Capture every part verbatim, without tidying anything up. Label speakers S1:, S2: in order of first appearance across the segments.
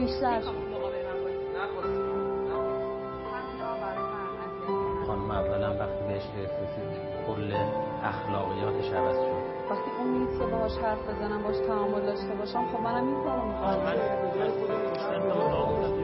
S1: بیشتر شد.
S2: خانم اولا وقتی بهش رسید کل اخلاقیاتش عوض شد.
S1: وقتی اون نیست که باهاش حرف بزنم، باهاش تعامل داشته باشم، خب منم این کارو می‌کنم.
S3: من به جای خودم بیشتر تعامل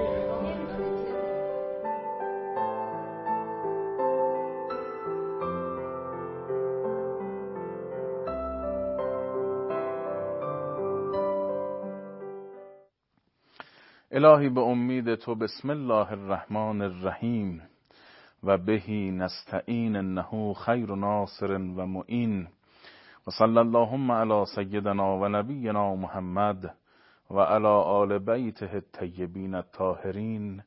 S4: الهی به امید تو بسم الله الرحمن الرحیم و بهی نستعین انه خیر ناصر و معین و صلی اللهم علی سیدنا و نبینا محمد و علی آل بیته الطیبین الطاهرین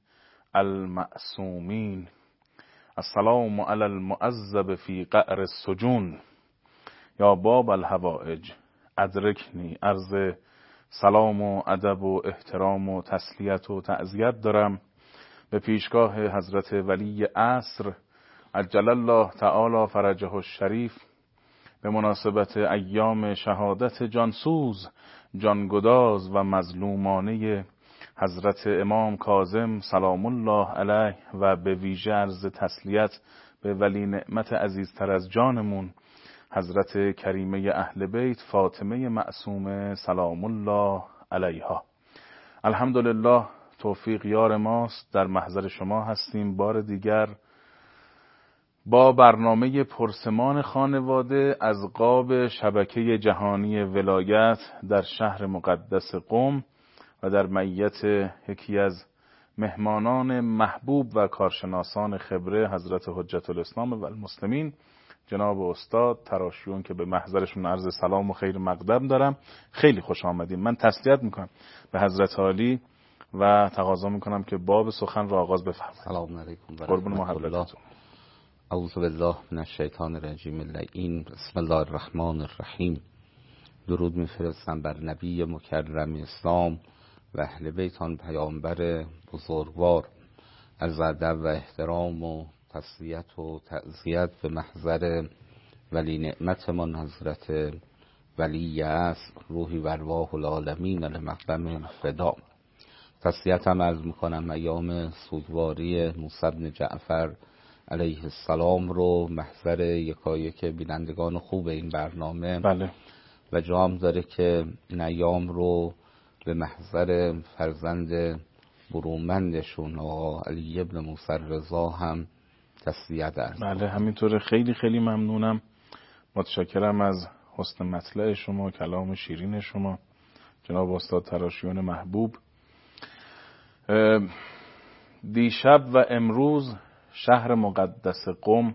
S4: المعصومین. السلام علی المعذب فی قعر السجون یا باب الحوائج ادرکنی. عرض سلام و ادب و احترام و تسلیت و تعزیت دارم به پیشگاه حضرت ولی عصر عجل الله تعالی فرجه الشریف به مناسبت ایام شهادت جانسوز، جانگداز و مظلومانه حضرت امام کاظم سلام الله علیه و به ویژه عرض تسلیت به ولی نعمت عزیزتر از جانمون حضرت کریمه اهل بیت فاطمه معصومه سلام الله علیها. الحمدلله توفیق یار ماست، در محضر شما هستیم بار دیگر با برنامه پرسمان خانواده از قاب شبکه جهانی ولایت در شهر مقدس قم و در معیت یکی از مهمانان محبوب و کارشناسان خبره حضرت حجت الاسلام و المسلمین جناب استاد تراشیون که به محضرشون عرض سلام و خیر مقدم دارم. خیلی خوش آمدیم. من تسلیت میکنم به حضرت عالی و تقاضا میکنم که باب سخن را آغاز بفرمایید.
S2: سلام علیکم و
S4: قربون
S2: رحمت الله.
S4: محبتتون.
S2: اعوذ بالله من الشیطان الرجیم اللعین. بسم الله الرحمن الرحیم. درود میفرستم بر نبی مکرم اسلام و اهل بیت آن پیامبر بزرگوار. از ادب و احترام و تسلیت و تعزیت به محضر ولی نعمتمان حضرت ولی است روحی و ارواح العالمین لمقدم فدا. تسلیت هم عرض میکنم ایام سوگواری موسی بن جعفر علیه السلام رو محضر یکایک بینندگان خوب این برنامه
S4: بله.
S2: و جام داره که این ایام رو به محضر فرزند برومندشون آقا علی ابن موسی رضا هم تسلیت عرض.
S4: بله همینطوره. خیلی خیلی ممنونم، متشکرم از حسن مطلع شما، کلام شیرین شما جناب استاد تراشیون محبوب. دیشب و امروز شهر مقدس قم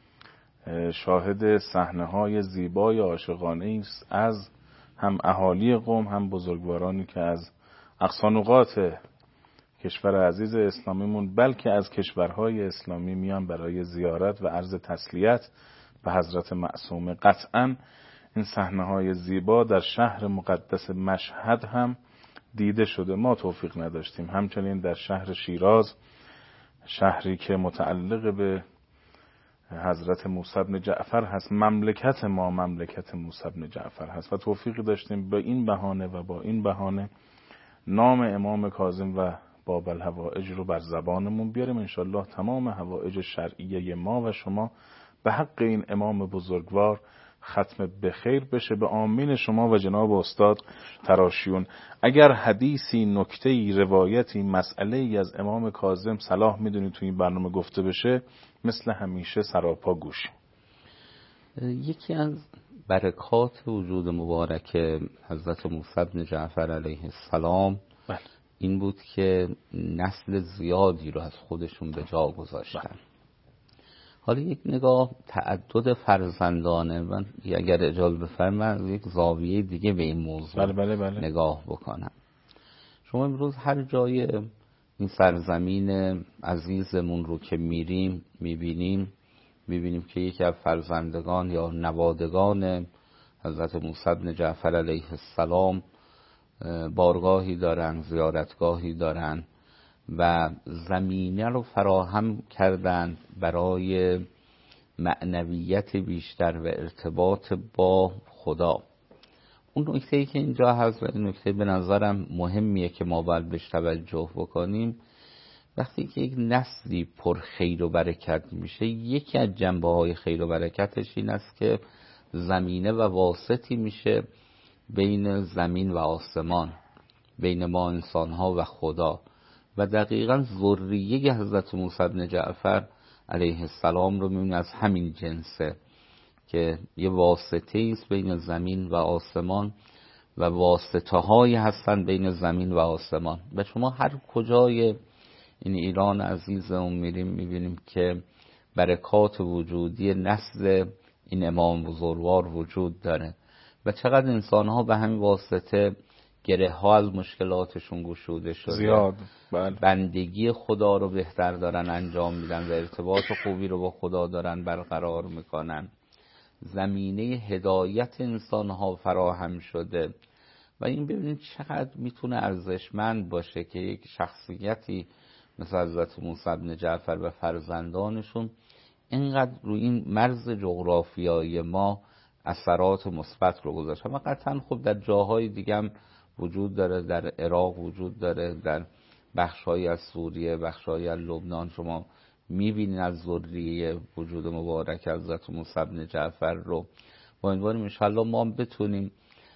S4: شاهد صحنه‌های زیبای عاشقانه است از هم اهالی قم هم بزرگوارانی که از اقصا نقاط کشور عزیز اسلامیمون بلکه از کشورهای اسلامی میان برای زیارت و عرض تسلیت به حضرت معصومه. قطعاً این صحنه‌های زیبا در شهر مقدس مشهد هم دیده شده، ما توفیق نداشتیم. همچنین در شهر شیراز، شهری که متعلق به حضرت موسی بن جعفر هست، مملکت ما مملکت موسی بن جعفر هست و توفیقی داشتیم به این بهانه و با این بهانه نام امام کاظم و باب الحوائج رو بر زبانمون بیاریم. انشالله تمام حوائج شرعیه ما و شما به حق این امام بزرگوار ختم بخیر بشه. به آمین شما و جناب استاد تراشیون. اگر حدیثی، نکته‌ای، روایتی، مسئله‌ای از امام کاظم صلاح میدونید تو این برنامه گفته بشه، مثل همیشه سراپا گوش.
S2: یکی از برکات وجود مبارک حضرت موسی بن جعفر علیه السلام
S4: بله.
S2: این بود که نسل زیادی رو از خودشون به جا گذاشتن. بله. حالا یک نگاه تعدد فرزندانه، من اگر اجازه بفرمایید یک زاویه دیگه به این موضوع
S4: بله بله بله.
S2: نگاه بکنم. شما امروز هر جای این سرزمین عزیزمون رو که میریم میبینیم میبینیم که یکی از فرزندگان یا نوادگان حضرت موسی بن جعفر علیه السلام بارگاهی دارن، زیارتگاهی دارن و زمینه رو فراهم کردن برای معنویت بیشتر و ارتباط با خدا. اون نکته‌ای که اینجا هست و این نکته به نظرم مهمیه که ما باید بهش توجه بکنیم، وقتی که یک نسلی پر خیر و برکت میشه، یکی از جنبه‌های خیر و برکتش این است که زمینه و واسطی میشه بین زمین و آسمان، بین ما انسان‌ها و خدا. و دقیقاً ذریه حضرت موسی بن جعفر علیه السلام رو می‌بینیم از همین جنسه که یه واسطه است بین زمین و آسمان و واسطه هایی هستن بین زمین و آسمان. و شما هر کجای این ایران عزیزمون میریم میبینیم که برکات وجودی نسل این امام بزرگوار وجود داره و چقدر انسان ها به همین واسطه گره ها از مشکلاتشون گشوده شده،
S4: زیاد بله.
S2: بندگی خدا رو بهتر دارن انجام میدن و ارتباط خوبی رو با خدا دارن برقرار میکنن، زمینه هدایت انسان ها فراهم شده. و این ببینید چقدر میتونه ارزشمند باشه که یک شخصیتی مثل حضرت موسی بن جعفر و فرزندانشون اینقدر روی این مرز جغرافیایی ما اثرات مثبت رو گذاشتن. و قطعا خب در جاهای دیگه هم وجود داره، در عراق وجود داره، در بخش‌های از سوریه، بخش‌های از لبنان شما می‌بینید از ذریه وجود مبارک حضرت موسی بن جعفر رو. با امیدواریم انشالله ما بتونیم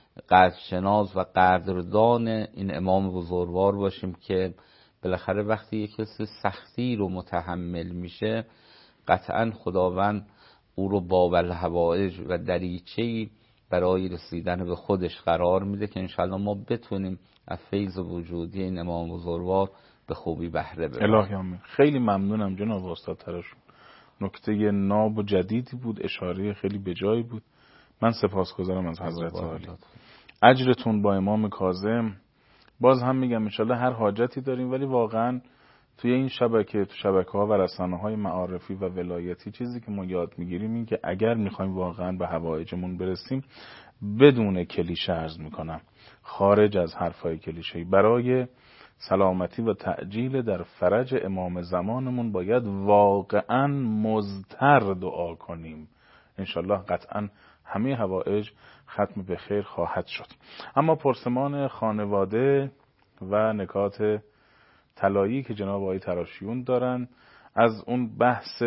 S2: قدرشناس و قدردان این امام بزرگوار باشیم که بالاخره وقتی یک کسی سختی رو متحمل میشه قطعا خداوند او رو باب الحوائج و دریچه‌ای برای رسیدن به خودش قرار میده که انشالله ما بتونیم از فیض وجودی این امام بزرگوار به خوبی بهره ببریم.
S4: الهی آمین. خیلی ممنونم جناب استاد تراشون، نکته ناب و جدیدی بود، اشاره خیلی بجایی بود. من سپاسگزارم از حضرت عالی. اجرتون با امام کاظم. باز هم میگم انشالله هر حاجتی داریم، ولی واقعا توی این شبکه، تو شبکه ها و رسانه های معارفی و ولایتی چیزی که ما یاد میگیریم این که اگر میخوایم واقعا به حوایجمون برسیم بدون کلیشه عرض میکنم، خارج از حرفای کلیشه‌ای، برای سلامتی و تعجیل در فرج امام زمانمون باید واقعا مضطر دعا کنیم. انشالله قطعا همه حوائج ختم به خیر خواهد شد. اما پرسمان خانواده و نکات طلایی که جناب آقای تراشیون دارن، از اون بحث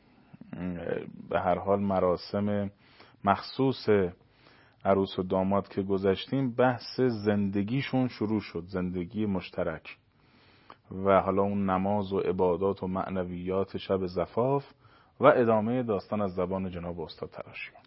S4: به هر حال مراسم مخصوص عروس و داماد که گذشتیم، بحث زندگیشون شروع شد، زندگی مشترک و حالا اون نماز و عبادات و معنویات شب زفاف و ادامه داستان از زبان جناب استاد تراشیون.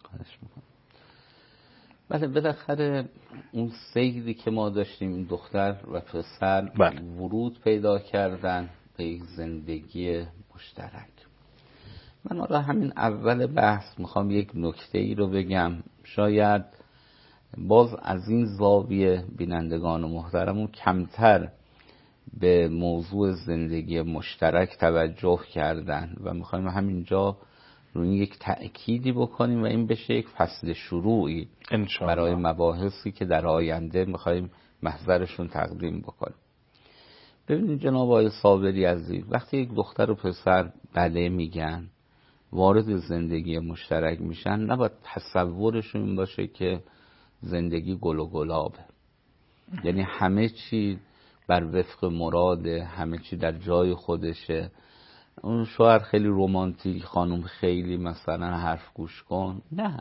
S2: بله بالاخره اون سیری که ما داشتیم، این دختر و پسر
S4: بله.
S2: ورود پیدا کردن به یک زندگی مشترک. من حالا همین اول بحث میخوام یک نکته ای رو بگم، شاید باز از این زاویه بینندگان و محترمون کمتر به موضوع زندگی مشترک توجه کردن و میخوایم همینجا روی یک تأکیدی بکنیم و این بشه یک فصل شروعی برای مباحثی که در آینده میخوایم محضرشون تقدیم بکنیم. ببینید جناب آقای صابری عزیز، وقتی یک دختر و پسر بله میگن، وارد زندگی مشترک میشن، نباید تصورشون این باشه که زندگی گل و گلابه، یعنی همه چی بر وفق مراده، همه چی در جای خودشه، اون شوهر خیلی رومانتیک، خانم خیلی مثلا حرف گوش کن. نه،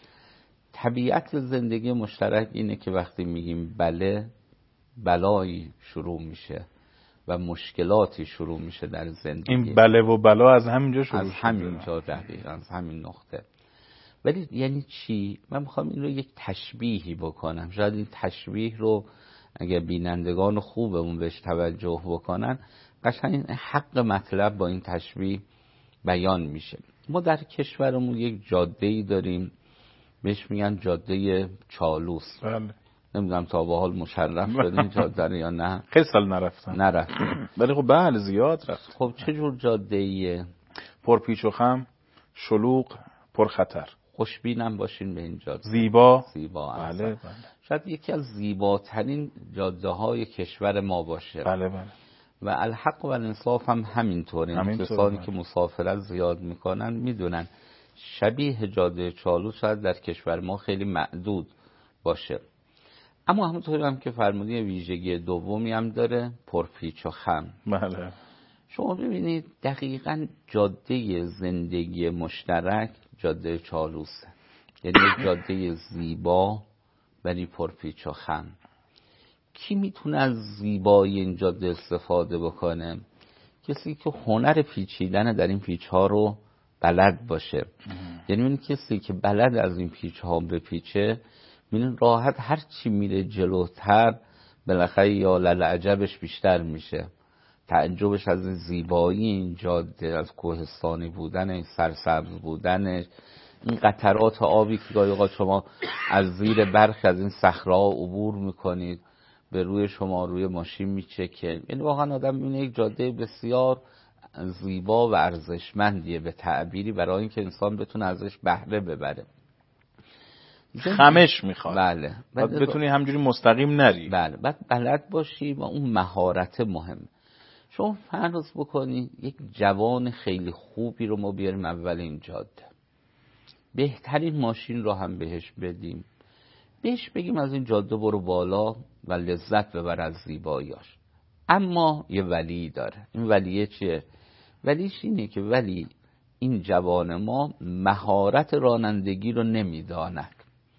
S2: طبیعت زندگی مشترک اینه که وقتی میگیم بله، بلایی شروع میشه و مشکلاتی شروع میشه در زندگی.
S4: این بله و بلا از همینجا شروع
S2: از همینجا دقیقاً از همین نقطه. ولی یعنی چی؟ من میخوام این رو یک تشبیهی بکنم. شاید این تشبیه رو اگر بینندگان خوبمون بهش توجه بکنن قشنگ حق مطلب با این تشبیه بیان میشه. ما در کشورمون یک جاده‌ای داریم بهش میگن جاده چالوس.
S4: بله.
S2: نمیدونم تا به حال مشرف شدین جاده یا نه؟
S4: خیلی سال نرفتم.
S2: نرفتم.
S4: ولی خب بله زیاد رفت.
S2: خب چه جور جاده‌ایه؟
S4: پر پیچ و خم، شلوغ، پر خطر.
S2: خوشبینم باشین به این جاده.
S4: زیبا.
S2: زیبا.
S4: بله بله.
S2: شاید یکی از زیباترین جاده‌های کشور ما باشه.
S4: بله بله.
S2: و الحق و الانصاف هم همینطوره. کسانی که مسافرت زیاد میکنن میدونن شبیه جاده چالوس شاید در کشور ما خیلی معدود باشه. اما همونطوری هم که فرمودی ویژگی دومی هم داره، پرپیچ و خم.
S4: بله.
S2: شما ببینید دقیقاً جاده زندگی مشترک جاده چالوسه، یعنی یک جاده زیبا ولی پرپیچ و خم. کی میتونه از زیبایی این جاده استفاده بکنه؟ کسی که هنر پیچیدن در این پیچ ها رو بلد باشه. یعنی این کسی که بلد از این پیچ ها بپیچه، می‌بینید راحت هر چی میره جلوتر بالاخره یا للعجبش بیشتر میشه، تعجبش از زیبایی این جاده، از کوهستانی بودنش، سرسبز بودنش، این قطرات آبی که گاهی اوقات شما از زیر برخی از این صخره‌ها عبور میکنید به روی شما روی ماشین میچکه. یعنی واقعا آدم میبینه یک جاده بسیار زیبا و ارزشمندیه به تعبیری برای اینکه انسان بتونه ازش بهره ببره.
S4: خمش میخواد.
S2: بله.
S4: بعد بتونی همجوری مستقیم نری.
S2: بله. بعد بلد باشی و اون مهارت مهم. شما فرض بکنی یک جوان خیلی خوبی رو ما بیاریم اول این جاده، بهترین ماشین رو هم بهش بدیم، بهش بگیم از این جاده برو بالا و لذت ببر از زیباییاش. اما یه ولی داره. این ولیه چیه؟ ولیش اینه که ولی این جوان ما مهارت رانندگی رو نمیداند.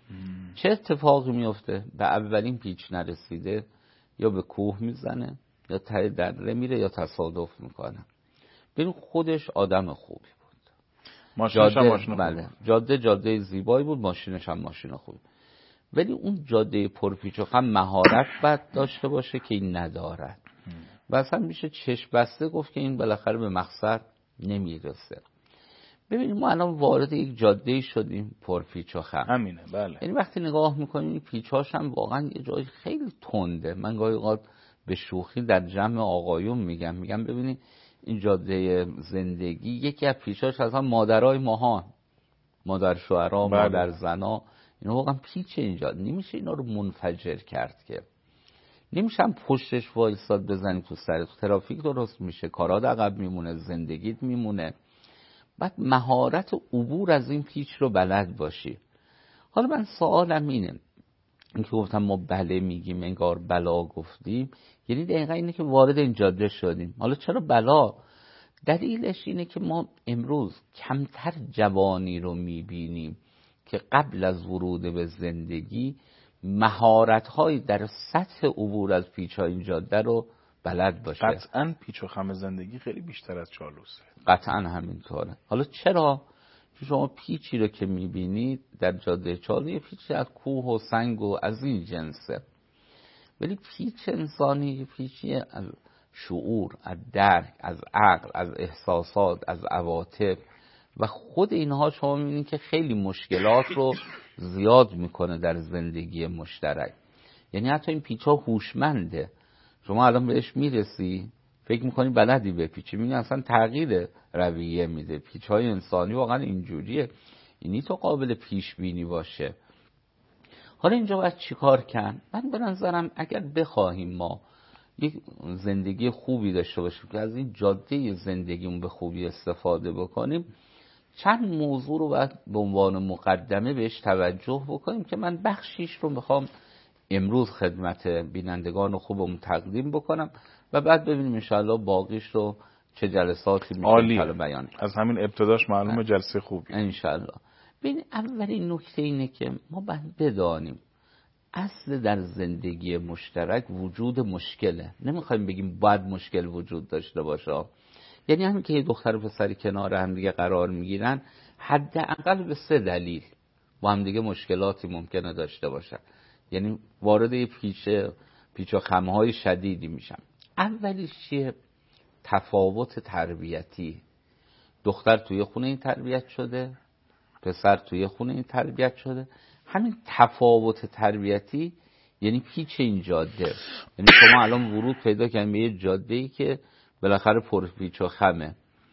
S2: چه اتفاقی میفته؟ به اولین پیچ نرسیده یا به کوه میزنه یا ته دره میره یا تصادف میکنه. ببین خودش آدم خوبی بود،
S4: ماشینش هم ماشین
S2: بله خوب. جاده جاده زیبایی بود، ماشینش هم ماشین خوبی، ولی اون جاده پرپیچ و خم مهارت باید داشته باشه که این ندارد و اصلا میشه چشم بسته گفت که این بالاخره به مقصد نمیرسه. ببینید ما الان وارد یک جاده شدیم پرپیچ و خم.
S4: همینه. بله.
S2: یعنی وقتی نگاه میکنیم این پیچاش هم واقعا یه جای خیلی تنده. من گاهی اوقات به شوخی در جمع آقایون میگم میگم ببینید این جاده زندگی یکی از پیچاش اصلا مادرای ماهان، مادر شوهرها،
S4: بله.
S2: مادر زنا، اینا واقعا پیچ اینجا نمیشه اینا رو منفجر کرد که نمیشه هم پشتش وایساد بزنی تو سر ترافیک درست میشه، کارات عقب میمونه، زندگیت میمونه. بعد مهارت عبور از این پیچ رو بلد باشی. حالا من سوالم اینه، این که گفتم ما بله میگیم انگار بلا گفتیم، یعنی دقیقا اینه که وارد این جاده شدیم. حالا چرا بلا؟ دلیلش اینه که ما امروز کمتر جوانی رو میبینیم که قبل از ورود به زندگی مهارت‌هایی در سطح عبور از پیچ‌های این جاده رو بلد باشه.
S4: قطعاً پیچ و خم زندگی خیلی بیشتر از چالوسه.
S2: قطعاً همینطوره. حالا چرا؟ شما پیچی رو که میبینید در جاده چالوس یه پیچی از کوه و سنگ و از این جنسه، ولی پیچ انسانی پیچی از شعور، از درک، از عقل، از احساسات، از عواطف و خود اینها شما میبینید که خیلی مشکلات رو زیاد میکنه در زندگی مشترک. یعنی حتی این پیچ ها هوشمنده. شما الان بهش میرسی فکر میکنی بلدی به پیچی، میبینی اصلا تغییر رویه میده. پیچ های انسانی واقعا اینجوریه، اینی تو قابل پیش بینی باشه. حالا اینجا باید چیکار کرد؟ من به نظرم اگر بخواهیم ما یک زندگی خوبی داشته باشیم که از این جاده زندگیمون به خوبی استفاده بکنیم، چند موضوع رو باید به عنوان مقدمه بهش توجه بکنیم که من بخشیش رو میخوام امروز خدمت بینندگان خوبم تقدیم بکنم و بعد ببینیم انشاءالله باقیش رو چه جلساتی میشه بیان.
S4: از همین ابتداش معلومه جلسه خوبی
S2: انشاءالله. ببین اولین نکته اینه که ما باید بدانیم اصل در زندگی مشترک وجود مشکله. نمیخوایم بگیم باید مشکل وجود داشته باشه، یعنی همین که یه دختر و پسری کنار هم دیگه قرار میگیرن حداقل به سه دلیل با هم دیگه مشکلاتی ممکنه داشته باشن، یعنی وارد پیچ پیچ و خم‌های شدیدی میشن. اولیش چیه؟ تفاوت تربیتی. دختر توی خونه این تربیت شده، پسر توی خونه این تربیت شده. همین تفاوت تربیتی یعنی پیچ این جاده. یعنی شما الان ورود پیدا کردین به یه جاده‌ای که بالاخره پر پیچ و خمه،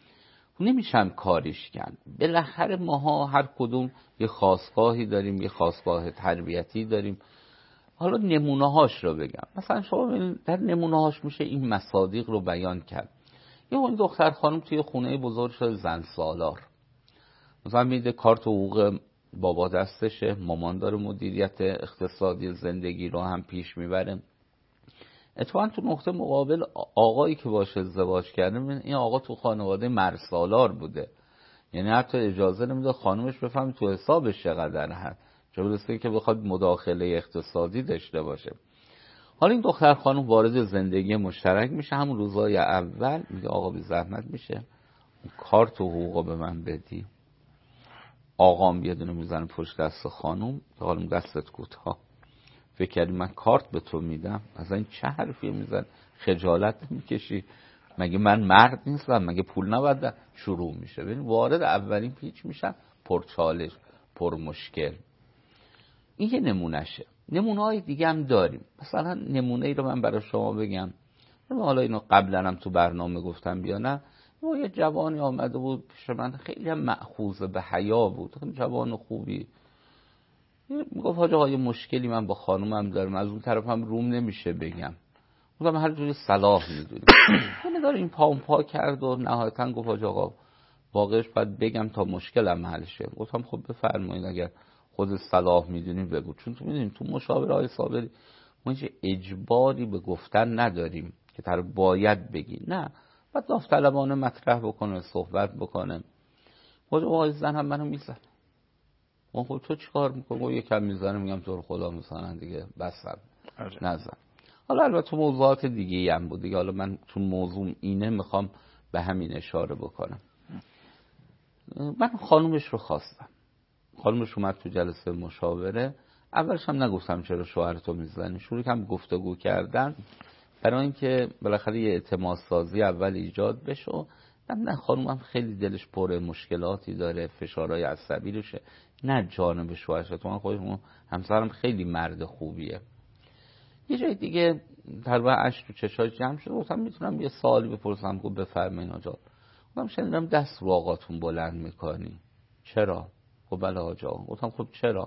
S2: نمیشم کاریش کرد. بالاخره ماها هر کدوم یه خاصگاهی داریم، یه خاصگاه تربیتی داریم. حالا نمونه هاش رو بگم. مثلا شما در نمونه هاش میشه این مصادیق رو بیان کرد. یه اون دختر خانم توی خونه بزرگ شده زن سالار، مثلا میده کارت حقوق بابا دستشه، مامان داره مدیریت اقتصادی زندگی رو هم پیش میبره. اتفاقا تو نقطه مقابل آقایی که باشه ازدواج کرده، این آقا تو خانواده مرسالار بوده، یعنی حتی اجازه نمیده خانومش بفهم تو حسابش چقدر هست، چه برسه که بخواد مداخله اقتصادی داشته باشه. حالا این دختر خانم وارد زندگی مشترک میشه. همون روزای اول میگه آقا بی زحمت میشه کارت و حقوقو به من بدی. آقام یه دونه میزنه پشت دست خانم که حالا دستت کوتاه، فکر کردی من کارت به تو میدم؟ از این چه حرفی میزن؟ خجالت میکشی؟ مگه من مرد نیستم؟ مگه پول نباید؟ شروع میشه. ببین وارد اولین پیچ میشن، پرچالش، پر مشکل. این یه نمونهشه. نمونه های دیگه هم داریم. مثلا نمونه ای رو من برای شما بگم، حالا اینو قبلا هم تو برنامه گفتم بیا نه. یه جوانی آمده بود پیش من، خیلی هم مأخوذ به حیا بود، خیلی جوان خوبی. میگفت حاج آقا یه مشکلی من با خانومم دارم، از اون طرف هم روم نمیشه بگم. گفتم هر جوری صلاح میدونی. من داره این پا اون پا کرد و نهایتا گفت حاج آقا واقعش باید بگم تا مشکلم حل شه. گفتم خب بفرمایید اگر خود صلاح میدونی بگو، چون تو میدونیم تو مشاوره های صابری ما هیچ اجباری به گفتن نداریم که طرف باید بگی، نه، بعد داوطلبانه مطرح بکنه، صحبت بکنه. حاج آقا زن هم منو میزنه. من خب تو چیکار میکنی؟ یکم میزنه، میگم تو رو خدا میزنن دیگه، بس نزن. حالا البته موضوعات دیگه هم بود دیگه، حالا من چون موضوع اینه میخوام به همین اشاره بکنم. من خانومش رو خواستم، خانومش اومد تو جلسه مشاوره. اولش هم نگفتم چرا شوهرتو میزنی، شروع کردم گفتگو کردن برای اینکه بالاخره یه اعتماد سازی اول ایجاد بشه. نه خانومم خیلی دلش پر مشکلاتی داره، فشارهای عصبی روشه، نه جانب شوهرش. تو من خودم همسرم خیلی مرد خوبیه. یه جای دیگه تقریبا اشک تو چشاش جمع شد. گفتم میتونم یه سوالی بپرسم؟ گفت بفرمایید آقا. گفتم شنیدم دست رو آقاتون بلند میکنی، چرا؟ خب بله آقا. گفتم خب چرا؟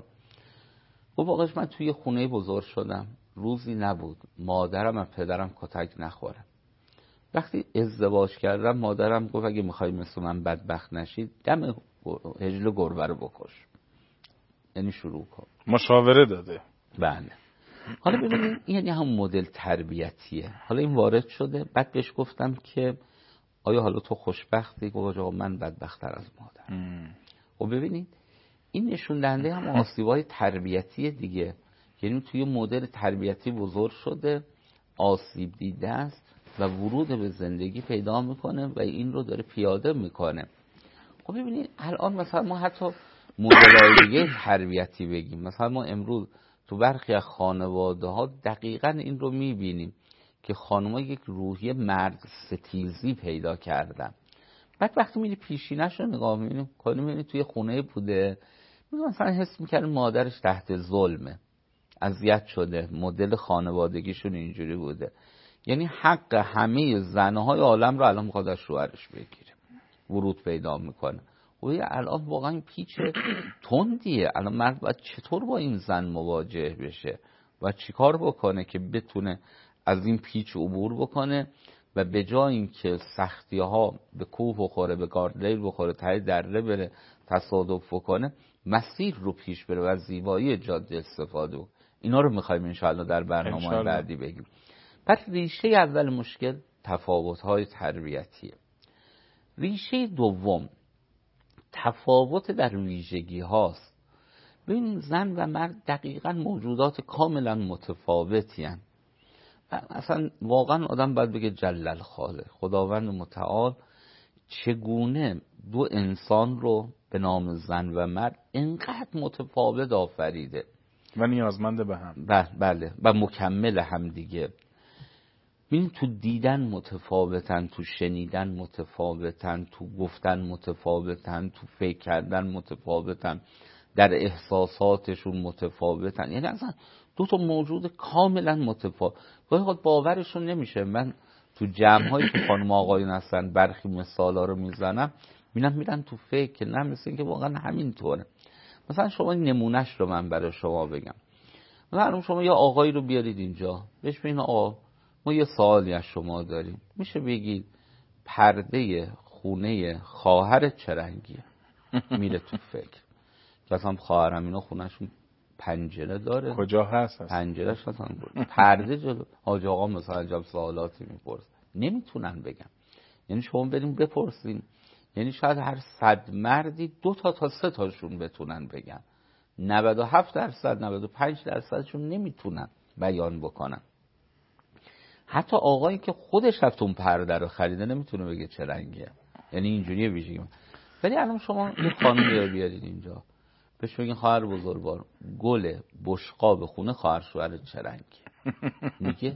S2: خب واقعش من توی خونه بزرگ شدم، روزی نبود مادرم و پدرم کتک نخوره. وقتی ازدواج کردم مادرم گفت اگه میخوای مثل من بدبخت نشید دم هجل گربه رو بکش، یعنی شروع کن.
S4: مشاوره داده.
S2: بله. حالا ببینید یعنی هم مدل تربیتیه. حالا این وارد شده، بعد بهش گفتم که آیا حالا تو خوشبختی؟ گفت آقا من بدبخت‌تر از مادر. خب ببینید این نشون دهنده هم آسیب‌های تربیتی دیگه، یعنی توی مدل تربیتی بزرگ شده، آسیب دیده است و ورود به زندگی پیدا میکنه و این رو داره پیاده میکنه. خب ببینید الان مثلا ما حتی مدل‌های دیگه تربیتی بگیم، مثلا ما امروز تو برخی از خانواده ها دقیقاً این رو میبینیم که خانم‌ها یک روحیه مرد ستیزی پیدا کردن. بعد وقتی میری پیشینش رو نگاه می‌کنیم، کنیم می‌بینی توی خونه بوده، مثلا حس می‌کنه مادرش تحت ظلمه، اذیت شده، مدل خانوادگیشون اینجوری بوده، یعنی حق همه زن‌های عالم رو الان می‌خواد از شوهرش بگیره، ورود پیدا می‌کنه. و الان واقعا این پیچ تندیه. الان مرد باید چطور با این زن مواجه بشه و چیکار بکنه که بتونه از این پیچ عبور بکنه و به جای اینکه سختی ها به کوه بخوره، به گاردریل بخوره، ته دره بره، تصادف بکنه، مسیر رو پیش بره و از زیبایی جاده استفاده. اینا رو میخوایم انشاءالله در برنامه بعدی بگیم. پس ریشه اول مشکل تفاوت های تربیتیه. ریشه دوم تفاوت در ویژگی هاست. ببین زن و مرد دقیقاً موجودات کاملا متفاوتی هستند. اصلا واقعا آدم باید بگه جل الخالق، خداوند متعال چگونه دو انسان رو به نام زن و مرد اینقدر متفاوت آفریده
S4: و نیازمند به هم.
S2: بله و مکمل هم دیگه. ببین تو دیدن متفاوتن، تو شنیدن متفاوتن، تو گفتن متفاوتن، تو فکر کردن متفاوتن، در احساساتشون متفاوتن. یعنی اصلا دو تا موجود کاملا متفاوت. گاهی خود باورشون نمیشه. من تو جمع‌هایی که خانم آقایون هستن برخی مثالا رو میزنم، میبینم میرن تو فکر که نه، مثل اینکه واقعا همینطوره. مثلا شما نمونهش رو من برای شما بگم. مثلا شما یا آقایی رو بیارید اینجا، بهش بگین آقا ما یه سوالی از شما داریم، میشه بگید پرده خونه خواهرت چه رنگیه؟ میره تو فکر. که اصلا خواهرم اینا خونهشون پنجره داره.
S4: کجا هست؟
S2: پنجرهش اصلا پرده جلو. حاج آقا مثلا جاب سوالاتی میپرس، نمیتونن بگم. یعنی شما بریم بپرسین، یعنی شاید هر صد مردی دو تا تا سه تاشون بتونن بگن، نود و هفت درصد نود و پنج درصدشون نمیتونن بیان بکنن. حتی آقایی که خودش رفت اون پرده رو خریده نمیتونه بگه چه رنگیه، یعنی اینجوریه ویژگی. ولی الان شما یه خانمی رو بیارید اینجا، بهش بگین خواهر بزرگوار گل بشقاب خونه خواهر شوهر چه رنگیه؟ میگه؟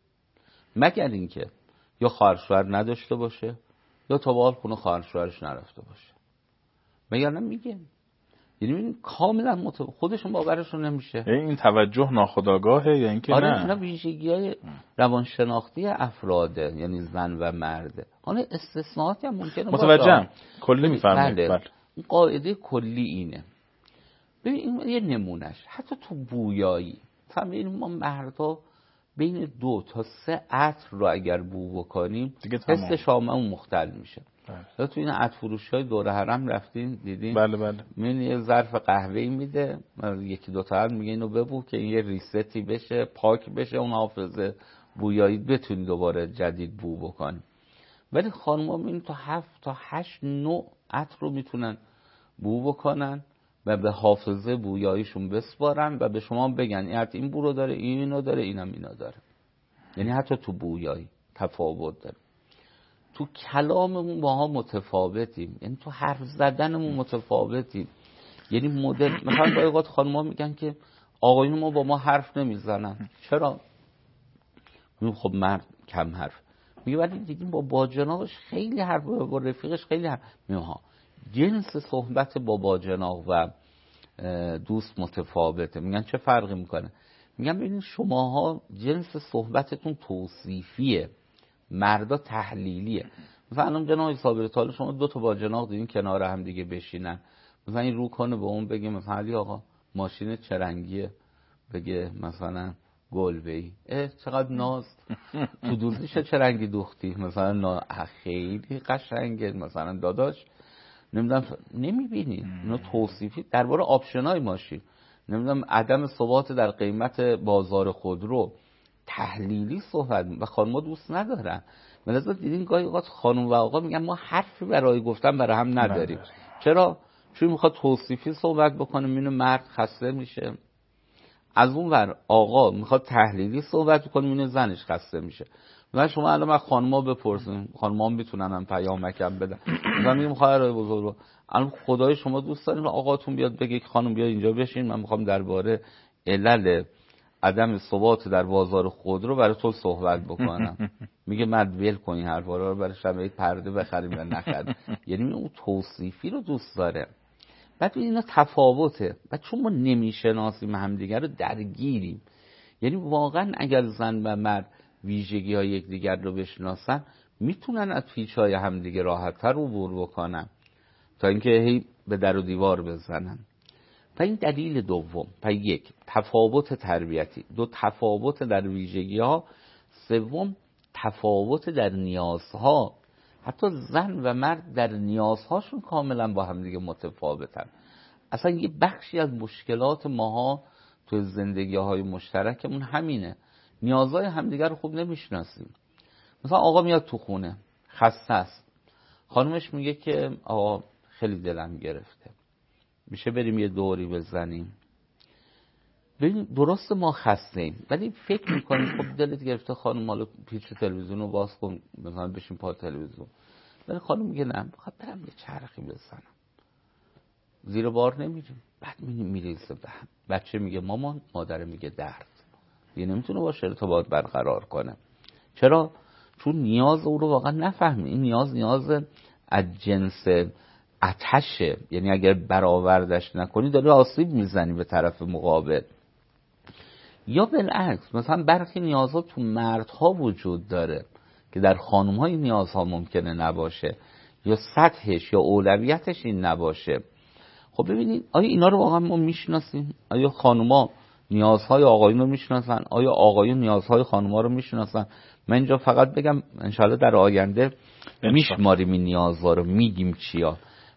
S2: مگر اینکه یا خواهر شوهر نداشته باشه یا تا به حال خونه خواهر شوهرش نرفته باشه. مگر نه میگه؟ یعنی این کاملا مت... خودشون باورشون نمیشه.
S4: این توجه ناخودآگاهه یا اینکه
S2: آره
S4: نه؟
S2: اینا ویژگی‌های روانشناختی افراده، یعنی زن و مرده. حالا استثناءاتی هم ممکنه باشه.
S4: متوجهم. کلی میفهمید.
S2: بله.
S4: بله.
S2: این قاعده کلی اینه. ببین این یه نمونش حتی تو بویایی فهمیدین ما مردا بین دو تا سه عطر رو اگر بو بکنیم حس شاممون مختل میشه. یا تو این عطر فروش‌های دور حرم رفتین دیدین؟
S4: بله بله.
S2: من یه ظرف قهوه‌ای میده، یکی دو تا میگه اینو ببو که این یه ریستی بشه، پاک بشه، اون حافظه بویایی بتونی دوباره جدید بو بکنی. ولی خانم‌ها این تا هفت تا هشت نوع عطر رو میتونن بو بکنن و به حافظه بویاییشون بسپارن و به شما بگن این این بو رو داره، این اینو داره، اینم اینو داره. یعنی حتی تو بویایی تفاوت داره. تو کلاممون باها متفاوتیم، یعنی تو حرف زدنمون متفاوتیم. یعنی مدل مثلا با اوقات خانم‌ها میگن که آقایون ما با ما حرف نمیزنن. چرا؟ میگم خب مرد کم حرف. میگه ولی دیدیم با باجناقش خیلی حرف، با رفیقش خیلی حرف. میگم ها جنس صحبت با باجناق و دوست متفاوته. میگن چه فرقی میکنه؟ میگم ببینید شماها جنس صحبتتون توصیفیه، مردا تحلیلیه. مثلا الان جناب صابر طالب شما دو تا باجناق دیدین کنار هم دیگه بشینن، مثلا این رو کنه به اون بگه مثلا علی آقا ماشین چه رنگیه، بگه مثلا گلبه‌ای. اه چقدر ناز. تو دوزیش چه رنگی دوختی؟ مثلا نا... خیلی قشنگه مثلا داداش. نمیدونم نمیبینی اینا توصیفی. درباره آپشنای ماشین نمیدونم عدم ثبات در قیمت بازار خودرو تحلیلی صحبت و خانم‌ها دوست ندارن. ملذا دیدین گاهی اوقات خانم و آقا میگن ما حرفی برای گفتن برای هم نداریم. چرا؟ چون میخواد توصیفی صحبت بکنه، میبینه مرد خسته میشه. از اون ور آقا میخواد تحلیلی صحبت بکنه، میبینه زنش خسته میشه. مثلا شما الان من خانم‌ها بپرسین، خانم‌ها میتونن هم پیامکم بدن. مثلا میگم خواهرای بزرگ الان خدای شما دوست دارین آقاتون بیاد بگه خانم بیا اینجا بشین، من میخوام درباره علل عدم ثبات در بازار خودرو برای تو صحبت بکنم. میگه مرد ول کن این حرفا رو، برای شب پرده بخریم یا نخریم. یعنی اون توصیفی رو دوست داره. بعد اینا تفاوته. بعد چون ما نمیشناسیم همدیگه رو درگیریم. یعنی واقعا اگر زن و مرد ویژگی های یکدیگر رو بشناسن میتونن از پیچ‌های همدیگه راحت‌تر عبور بکنن تا اینکه هی به در و دیوار بزنن. و این دلیل دوم. پس یک تفاوت تربیتی، دو تفاوت در ویژگی ها، سوم تفاوت در نیازها. حتی زن و مرد در نیازهاشون کاملا با هم دیگه متفاوتن. اصلا یه بخشی از مشکلات ماها تو زندگی های مشترکمون همینه، نیازهای همدیگه رو خوب نمیشناسیم. مثلا آقا میاد تو خونه خسته است، خانمش میگه که آقا خیلی دلم گرفته، میشه بریم یه دوری بزنیم؟ ببین درست ما خسته ایم ولی فکر میکنیم خب دلت گرفته خانم، حالا پیچ تلویزیون رو باز کن مثلا بشین پای تلویزیون. ولی خانم میگه نه بخواد برم یه چرخی بزنم. زیر بار نمیریم. بعد میریزه به هم. بچه میگه مامان، مادر میگه درد. دیگه نمیتونه باشه ارتباط برقرار کنه. چرا؟ چون نیاز او رو واقعا نفهمی. این نیاز نیاز از جنس آتشه، یعنی اگر برآوردش نکنی داری آسیب میزنی به طرف مقابل. یا بالعکس مثلا برخی نیازها تو مردها وجود داره که در خانم‌ها این نیازها ممکنه نباشه، یا سطحش یا اولویتش این نباشه. خب ببینید آیا اینا رو واقعا ما میشناسیم؟ آیا خانم‌ها نیازهای آقایون رو میشناسن؟ آیا آقایون نیازهای خانم‌ها رو میشناسن؟ من اینجا فقط بگم انشالله در آینده میشماریم این نیازها رو، میگیم چیا.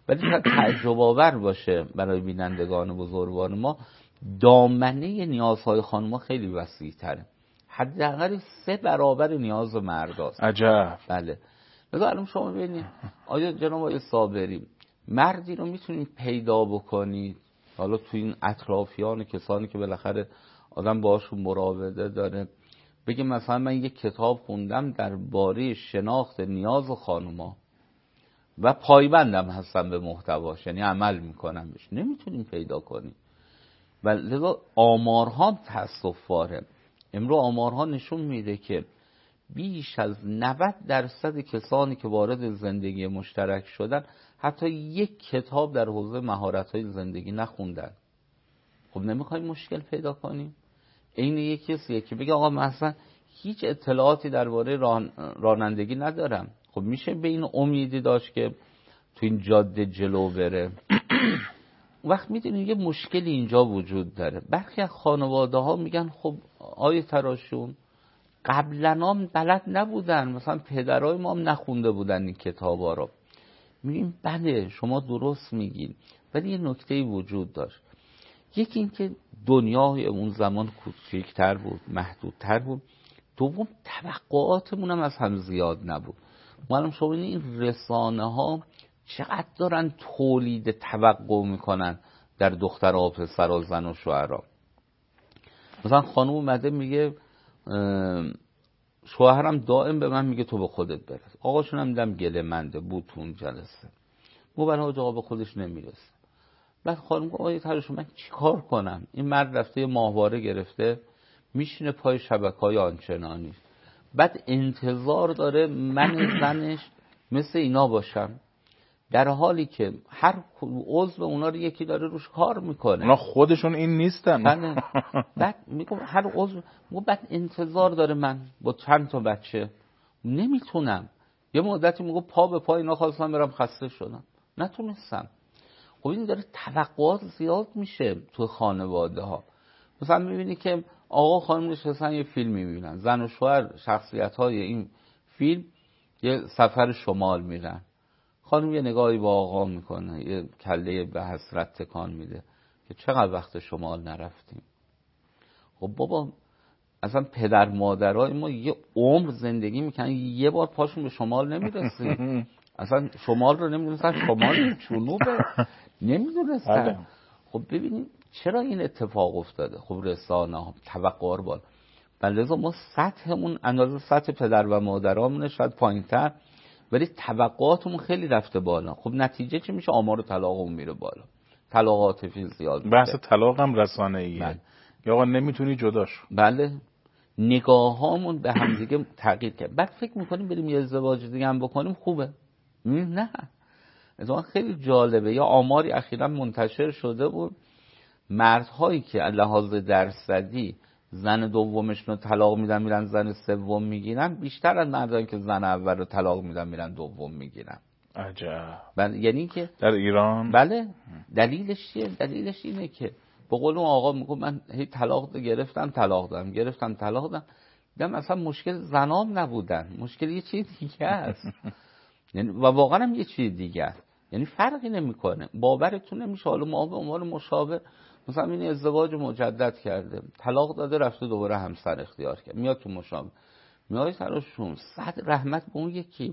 S2: ولی شاید تعجب آور باشه برای بینندگان بزرگوار ما، دامنه نیازهای خانم‌ها خیلی وسیع تره، حداقل سه برابر نیاز مرداست.
S4: عجب.
S2: بله. مثلا الان شما ببینید آیا جناب آقای صابری مردی رو میتونید پیدا بکنید حالا تو این اطرافیان کسانی که بالاخره آدم باهاشون مراوده داره، بگه مثلا من یک کتاب خوندم درباره شناخت نیاز خانوما و پایبندم هستم به محتواش، یعنی عمل میکنم بهش، نمیتونیم پیدا کنیم. و لذا آمارها تأسف‌باره. امروز آمارها نشون میده که بیش از نود درصد کسانی که وارد زندگی مشترک شدن حتی یک کتاب در حوزه مهارت‌های زندگی نخوندن. خب نمیخوایم مشکل پیدا کنیم؟ این یک کسیه که بگه آقا من اصلا هیچ اطلاعاتی درباره ران... رانندگی ندارم. خب میشه به این امیدی داشت که تو این جاده جلو بره؟ وقت میدونید یه مشکلی اینجا وجود داره. برخی از خانواده ها میگن خب آیه تراشون قبلا هم بلد نبودن، مثلا پدرای ما هم نخونده بودن این کتابا رو. میگیم بله شما درست میگین، ولی یه نکته وجود داشت. یکی این که دنیای اون زمان کوچکتر بود، محدودتر بود. دوم توقعاتمون هم از هم زیاد نبود. معلوم شما این رسانه ها چقدر دارن تولید توقع میکنن در دخترها، پسرها، زن و شوهرها. مثلا خانم اومده میگه شوهرم دائم به من میگه تو به خودت برس. آقاشون هم دیدم گله منده بود تو اون جلسه، موبایل ها آقا به خودش نمیرسه. بعد خانم گفت آقای تراشون من چی کار کنم؟ این مرد رفته ماهواره گرفته میشینه پای شبکه‌های آنچنانی، بعد انتظار داره من زنش مثل اینا باشم، در حالی که هر عضو اونا رو یکی داره روش کار میکنه.
S4: اونا خودشون این نیستن.
S2: بله. بعد میگم هر عضو میگم بعد انتظار داره من با چند تا بچه نمیتونم. یه مدتی میگم پا به پا اینا خواستم برم، خسته شدم نتونستم. خب این داره توقعات زیاد میشه تو خانواده ها. مثلا میبینی که آقا خانم نشستن یه فیلم میبینن، زن و شوهر شخصیت های این فیلم یه سفر شمال میرن، خانم یه نگاهی با آقا میکنه، یه کله به حسرت تکان میده که چقدر وقت شمال نرفتیم. خب بابا اصلا پدر مادرای ما یه عمر زندگی میکنن، یه بار پاشون به شمال نمیرسه. اصلا شمال رو نمیدونستن، شمال جنوبه نمیدونستن. خب ببینیم چرا این اتفاق افتاده. خب رسانه ها توقع بالا، بلکه ما سطحمون اندازه سطح پدر و مادرامون شاید پایین‌تر، ولی توقعاتمون خیلی رفته بالا. خب نتیجه چی میشه؟ آمار طلاقمون میره بالا، طلاق عاطفی زیاد میشه.
S4: بحث طلاق هم رسانه‌ایه. یا آقا نمیتونی جداش.
S2: بله. نگاهامون به هم دیگه تغییر کرد. بعد فکر میکنیم بریم یه ازدواج دیگه هم بکنیم خوبه. نه. اتفاقا خیلی جالبه. یا آماری اخیراً منتشر شده بود، مردهایی که لحاظ درصدی زن دومشون رو طلاق میدن میرن زن سوم میگیرن، بیشتر از مردان که زن اول رو طلاق میدن میرن دوم میگیرن.
S4: عجب.
S2: بله. یعنی که
S4: در ایران.
S2: بله. دلیلش چیه؟ دلیلش اینه که به قول اون آقا میگه من هی طلاق گرفتم طلاق دادم گرفتم طلاق دادم، دیدم اصلا مشکل زنام نبودن، مشکل یه چیز دیگه است. یعنی و واقعا هم یه چیز دیگه است. یعنی فرقی نمیکنه. باورتون نمیشه حالا ما به عنوان مشاور مثلا این ازدواج مجدد کرده، طلاق داده، رفته دوباره همسر اختیار کرد، میاد تو مشاور میاد سرشون صد رحمت به اون یکی،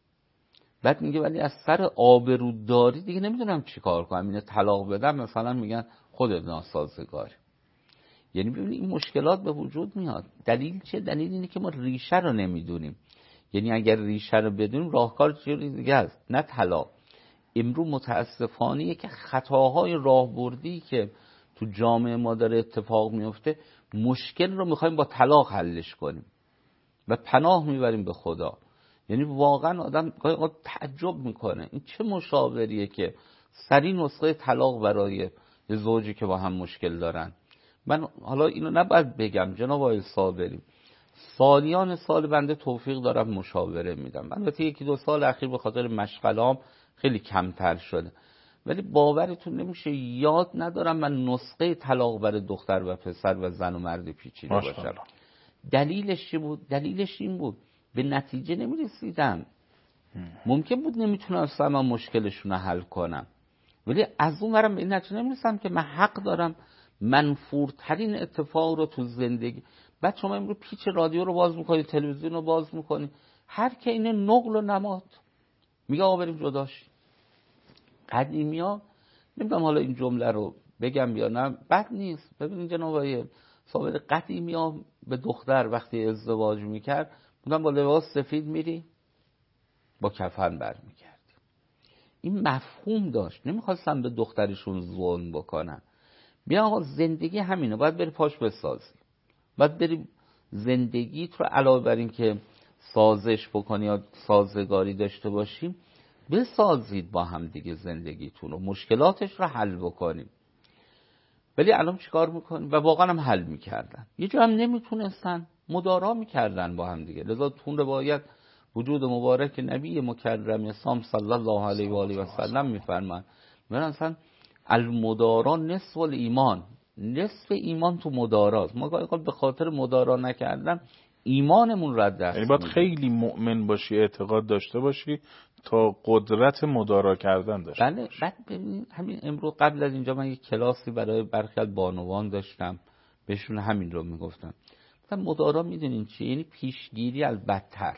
S2: بعد میگه ولی از سر آبروداری دیگه نمیدونم چی کار کنم، اینه طلاق بدم مثلا میگن خودت ناسازگاری. یعنی ببینید این مشکلات به وجود میاد. دلیل چه؟ دلیل اینه که ما ریشه رو نمیدونیم. یعنی اگر ریشه رو بدونیم راهکار چیزی دیگه است، نه طلاق. امروز متاسفانه که خطاهای راهبردی که تو جامعه ما داره اتفاق میفته، مشکل رو میخوایم با طلاق حلش کنیم و پناه میبریم به خدا. یعنی واقعا آدم گاهی تعجب میکنه این چه مشاوریه که سری نسخه طلاق برای یه زوجی که با هم مشکل دارن. من حالا اینو نباید بگم جناب آقای صابری، سالیان سال بنده توفیق دارم مشاوره میدم. البته یکی دو سال اخیر به خاطر مشغله‌ام خیلی کمتر شده، ولی باورتون نمیشه یاد ندارم من نسخه طلاق برای دختر و پسر و زن و مرد پیچیده باشم. دلیلش چی بود؟ دلیلش این بود به نتیجه نمیرسیدم. ممکن بود نمیتونستم من مشکلشون رو حل کنم، ولی از اون ورم به این نتیجه نمیرسم که من حق دارم منفورترین اتفاق رو تو زندگی. بعد شما امروز پیچ رادیو رو باز میکنی، تلویزیون رو باز میکنی، هر که اینه نقل و نماد میگه آقا بریم جداش. قدیمی ها، نمیدونم حالا این جمله رو بگم یا نه، بد نیست. ببینید جناب آقای صابر، قدیمی ها به دختر وقتی ازدواج میکرد بودن با لباس سفید میری، با کفن برمیکردی. این مفهوم داشت، نمیخواستم به دخترشون ظلم بکنن. بیا آقا زندگی همینه، باید بری پاش بسازی، باید بری زندگیت رو علاوه بر این که سازش بکنی یا سازگاری داشته باشیم، بسازید با هم دیگه زندگیتون رو، مشکلاتش رو حل بکنیم. ولی الان چیکار میکنیم؟ و واقعا هم حل میکردن، یه جا هم نمیتونستن، مدارا میکردن با هم دیگه. لذا تون روایت وجود مبارک نبی مکرم اسلام صلی الله علیه و آله و سلم میفرمان، میگن اصلا المدارا نصف الایمان، نصف ایمان تو مداراست. ما گاهی به خاطر مدارا نکردن ایمانمون رد دست.
S4: یعنی باید خیلی مؤمن باشی، اعتقاد داشته باشی تا قدرت مدارا کردن داشته
S2: بله. بعد ببین همین امروز قبل از اینجا من یک کلاسی برای برخی از بانوان داشتم، بهشون همین رو میگفتم. مثلا مدارا میدونین چیه؟ یعنی پیشگیری از بدتر.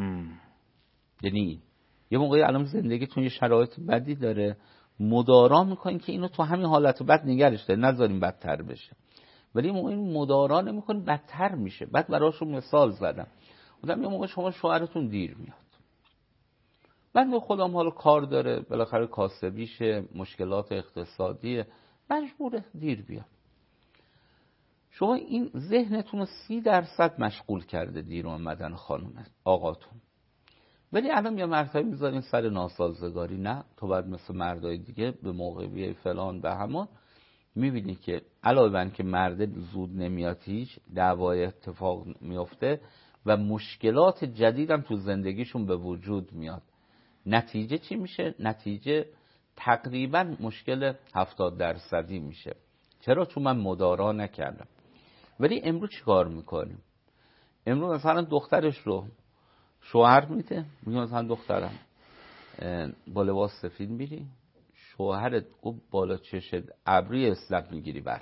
S2: یعنی یه موقعی الان زندگیتون یه شرایط بدی داره، مدارا میکنین که اینو تو همین حالت بد نگرش داره، نذاریم بدتر بشه. ولی موقعی مدارا نمیکنین بدتر میشه. بعد براشون مثال زدم، بودم یه موقع شما شوهرتون دیر میاد، من خودم حالا کار داره، بالاخره کاسبیشه، مشکلات اقتصادی، مجبوره دیر بیاد. شما این ذهنتون رو سی درصد مشغول کرده دیر اومدن خانم آقاتون، ولی الان یه مرتبه میذارین سر ناسازگاری، نه تو باید مثل مردای دیگه به موقع بیای فلان به همان. میبینی که علاوه بر که مرد زود نمیاد، هیچ دعوای اتفاق میفته و مشکلات جدیدم تو زندگیشون به وجود میاد. نتیجه چی میشه؟ نتیجه تقریبا مشکل هفتاد درصدی میشه. چرا؟ چون من مدارا نکردم. ولی امروز چی کار میکنیم؟ امروز مثلا دخترش رو شوهر میده، میگه مثلا دخترم با لباس سفید میری، شوهرت گفت بالا چشت ابری اسلب میگیری بر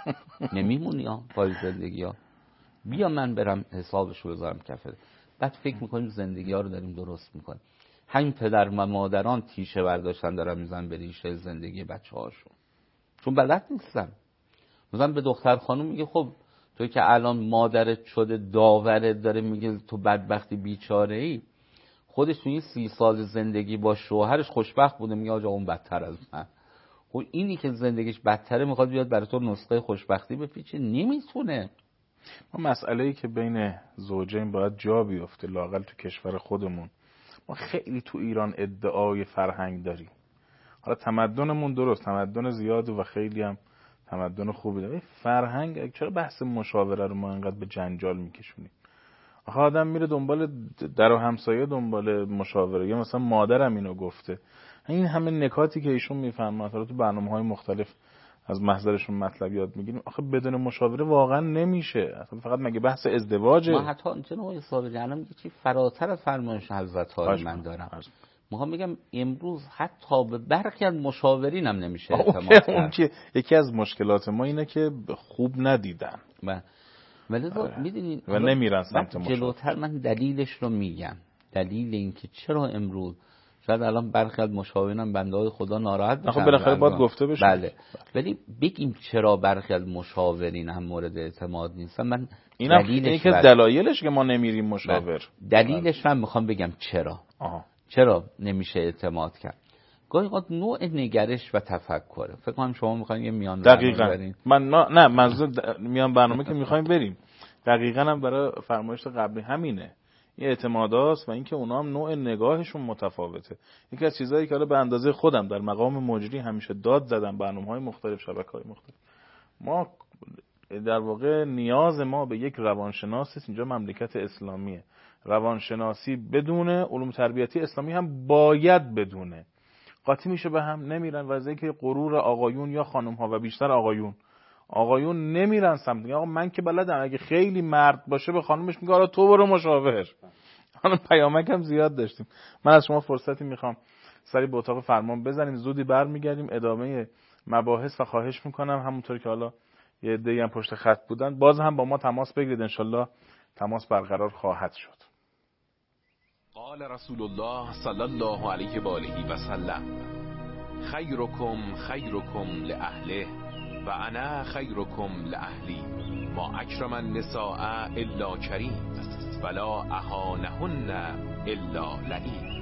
S2: نمیمونی ها پای زندگی ها، بیا من برم حسابشو بذارم کفه. بعد فکر میکنیم زندگی ها رو داریم درست میکنیم. همین پدر و مادران تیشه برداشتن دارن میزن به ریشه زندگی بچه هاشون، چون بلد نیستن. مثلا به دختر خانم میگه خب توی که الان مادرت شده داورت داره میگه تو بدبختی بیچاره ای، خودش توی سی سال زندگی با شوهرش خوشبخت بوده، میگه آجا اون بدتر از من. خب اینی که زندگیش بدتره میخواد بیاد برای تو نسخه خوشبختی بپیچه، نمیتونه.
S4: ما مسئله‌ای که بین زوجین باید جا بیفته، لااقل تو کشور خودمون. ما خیلی تو ایران ادعای فرهنگ داریم، حالا تمدنمون درست، تمدن زیاده و خیلی هم تمدن خوبی داره، فرهنگ چرا بحث مشاوره رو ما انقدر به جنجال میکشونیم؟ آخه آدم میره دنبال در و همسایه دنبال مشاوره، یا مثلا مادرم اینو گفته. این همه نکاتی که ایشون میفهمن حالا تو برنامه‌های مختلف از محضرشون مطلب یاد میگیریم، آخه بدون مشاوره واقعا نمیشه. اصلا فقط مگه بحث ازدواجه؟
S2: ما حتی جناب آقای صابری الان میگه چی فراتر از فرمایش حضرت ها من دارم. میخوام میگم امروز حتی به برخی از مشاورین هم نمیشه اعتماد کرد.
S4: اون که یکی از مشکلات ما اینه که خوب ندیدن
S2: و ولی میدونین
S4: و نمیرن سمت مشاوره.
S2: جلوتر من دلیلش رو میگم، دلیل اینکه چرا امروز شاید الان برخی از مشاورین بنده خدا ناراحت بشن.
S4: خب بالاخره باید گفته بشه.
S2: بله. ولی بگیم چرا برخی از مشاورین هم مورد اعتماد نیستن. من
S4: اینم دلیلش که دلایلش که ما نمیریم مشاور.
S2: دلیلش من میخوام بگم چرا.
S4: آها.
S2: چرا نمیشه اعتماد کرد؟ گاهی اوقات نوع نگرش و تفکره. فکر کنم شما میخواین یه میان برنامه برین.
S4: من نه منظور میان برنامه که میخوایم بریم. دقیقاً هم برای فرمایش قبلی همینه. این اعتماداست و اینکه اونا هم نوع نگاهشون متفاوته. یکی از چیزایی که حالا به اندازه خودم در مقام مجری همیشه داد زدم برنامه‌های مختلف، شبکه‌های مختلف، ما در واقع نیاز ما به یک روانشناس است. اینجا مملکت اسلامیه، روانشناسی بدونه، علوم تربیتی اسلامی هم باید بدونه. قاطی میشه به هم، نمیرن. واسه که غرور آقایون یا خانم ها و بیشتر آقایون آقایون نمیرن سمت. آقا من که بلدم، اگه خیلی مرد باشه به خانمش میگه حالا تو برو مشاور. حالا پیامک هم زیاد داشتیم. من از شما فرصتی میخوام سری به اتاق فرمان بزنیم، زودی برمیگردیم ادامه مباحث و خواهش میکنم همونطور که حالا یه عده‌ای هم پشت خط بودن باز هم با ما تماس بگیرید، انشالله تماس برقرار خواهد شد.
S5: قال رسول الله صلی الله علیه و آله و سلم خیرکم خیرکم لأهله و انا خیرکم لأهلی ما اکرم النساء الا کریم ولا اهانهن الا لئیم.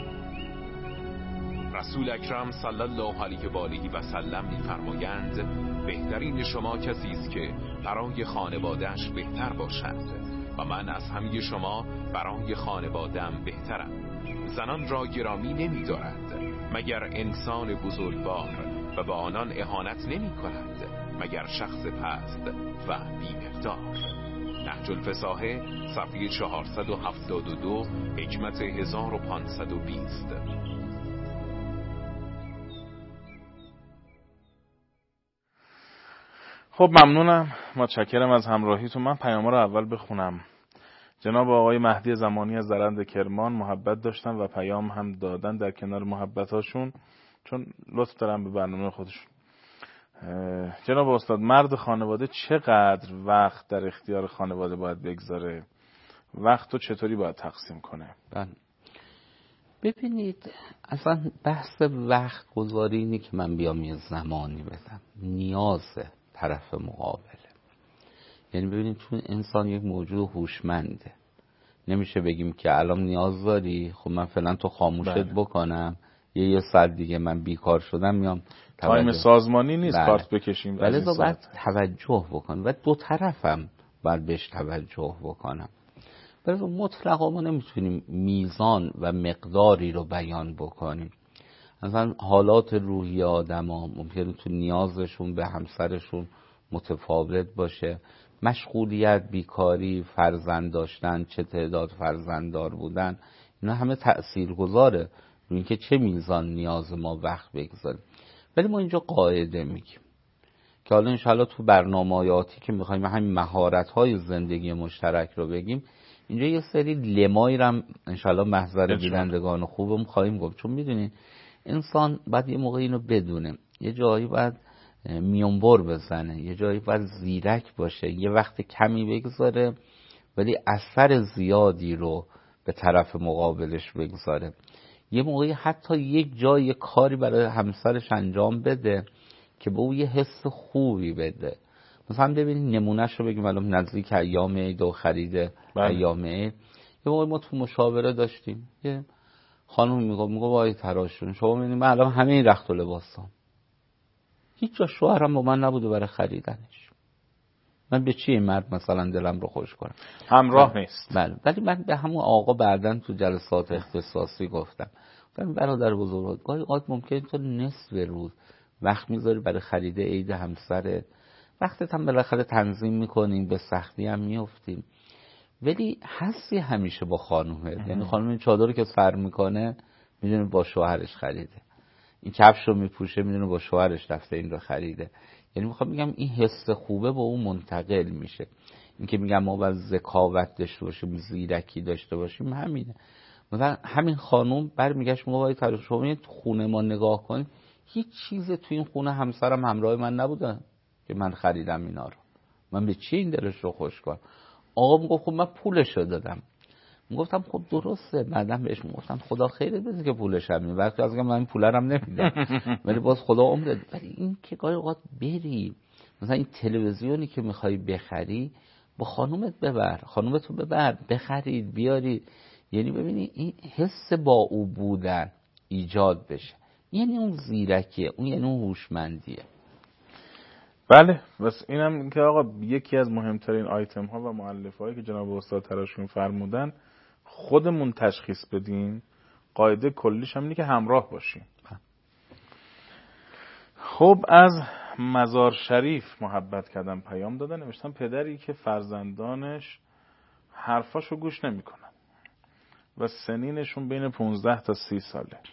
S5: رسول اکرم صلی الله علیه و آله و سلم می‌فرمایند بهترین شما کسی است که برای خانواده‌اش بهتر باشد و من از همه شما برای خانواده‌ام بهترم. زنان را گرامی نمی‌دارد مگر انسان بزرگوار و به آنان اهانت نمی‌کند مگر شخص پست و بی‌مقدار. نهج الفصاحه صفحه چهارصد و هفتاد و دو حکمت هزار و پانصد و بیست.
S4: خب ممنونم، متشکرم از همراهیتون. من پیام‌ها رو اول بخونم. جناب آقای مهدی زمانی از زرند کرمان محبت داشتن و پیام هم دادن در کنار محبتاشون چون لطف دارن به برنامه خودشون. جناب استاد، مرد خانواده چقدر وقت در اختیار خانواده باید بگذاره؟ وقت رو چطوری باید تقسیم کنه؟
S2: بله ببینید، اصلا بحث وقت گذاری اینه که من بیام یه زمانی بدم، نیاز طرف مقابله. یعنی ببینید چون انسان یک موجود هوشمنده، نمیشه بگیم که الان نیاز داری، خب من فعلا تو خاموشت بله. بکنم یه یه ساعت دیگه من بیکار شدم میام
S4: تایم سازمانی نیست بله. کارت بکشیم
S2: ولی تو باید توجه بکن و دو طرفم باید بهش توجه بکنم. ولی مطلقا ما نمیتونیم میزان و مقداری رو بیان بکنیم. مثلا حالات روحی آدم ها ممکنه تو نیازشون به همسرشون متفاوت باشه، مشغولیت، بیکاری، فرزند داشتن، چه تعداد فرزنددار بودن، اینا همه تأثیر گذاره روی اینکه چه میزان نیاز ما وقت بگذاریم. ولی ما اینجا قاعده میگیم که حالا انشاءالله تو برنامه‌آتی که میخوایم همین مهارت‌های زندگی مشترک رو بگیم، اینجا یه سری لمایی رو انشاءالله محضر بینندگان خوبم خواهیم گفت. چون میدونین انسان باید یه موقع اینو بدونه، یه جایی باید میونبر بزنه، یه جایی باید زیرک باشه، یه وقت کمی بگذاره ولی اثر زیادی رو به طرف مقابلش بگذاره. یه موقعی حتی یک جای کاری برای همسرش انجام بده که به او یه حس خوبی بده. مثلا ببینید نمونهش رو بگیم، الان نزدیک ایام عید و خرید ایام عید، یه موقع ما تو مشاوره داشتیم، یه خانم میگه میگه وای تراشون شما میبینید من الان همه این رخت و لباسام، هیچ جا شوهرم با من نبوده برای خریدنش، من به چی این مرد مثلا دلم رو خوش کنم؟
S4: همراه بله. نیست.
S2: بله. ولی من به همون آقا بعدن تو جلسات اختصاصی گفتم، گفتم برادر بزرگ، گاهی اوقات ممکنه تو نصف روز وقت میذاری برای خرید عید همسرت، وقتت هم بالاخره تنظیم میکنیم، به سختی هم میافتیم، ولی حسی همیشه با خانومه. یعنی خانوم این چادری که سر میکنه میدونه با شوهرش خریده، این کفش رو میپوشه میدونه با شوهرش رفته این رو خریده. یعنی میخوام بگم این حس خوبه با اون منتقل میشه. این که میگم ما باید ذکاوت داشته باشیم، زیرکی داشته باشیم، همینه. مثلا همین خانوم برمیگشت موقعی طرف شما تو خونه ما نگاه کن، هیچ چیز تو این خونه همسرم همراه من نبوده که من خریدم اینا رو، من به چی این دلش رو خوش کنم؟ آقا میگفت خب من پولش رو دادم. میگفتم خب درسته، بعدم بهش میگفتم خدا خیرت بده که پولش هم میده، وقتی از من این پول رو نمیدم ولی باز خدا عمر داد. ولی این که گاهی اوقات بری مثلا این تلویزیونی که میخوای بخری با خانومت ببر، خانومتو ببر بخرید بیارید، یعنی ببینی این حس با او بودن ایجاد بشه، یعنی اون زیرکیه، اون یعنی اون هوشمندیه.
S4: بله، بس اینم که آقا یکی از مهمترین آیتم ها و مؤلفه هایی که جناب استاد تراشون فرمودن خودمون تشخیص بدیم. قاعده کلیش هم اینه که همراه باشیم. خب از مزار شریف محبت کردن پیام دادن، نوشتن پدری که فرزندانش حرفاشو گوش نمی کنن و سنینشون بین پونزده تا سی ساله،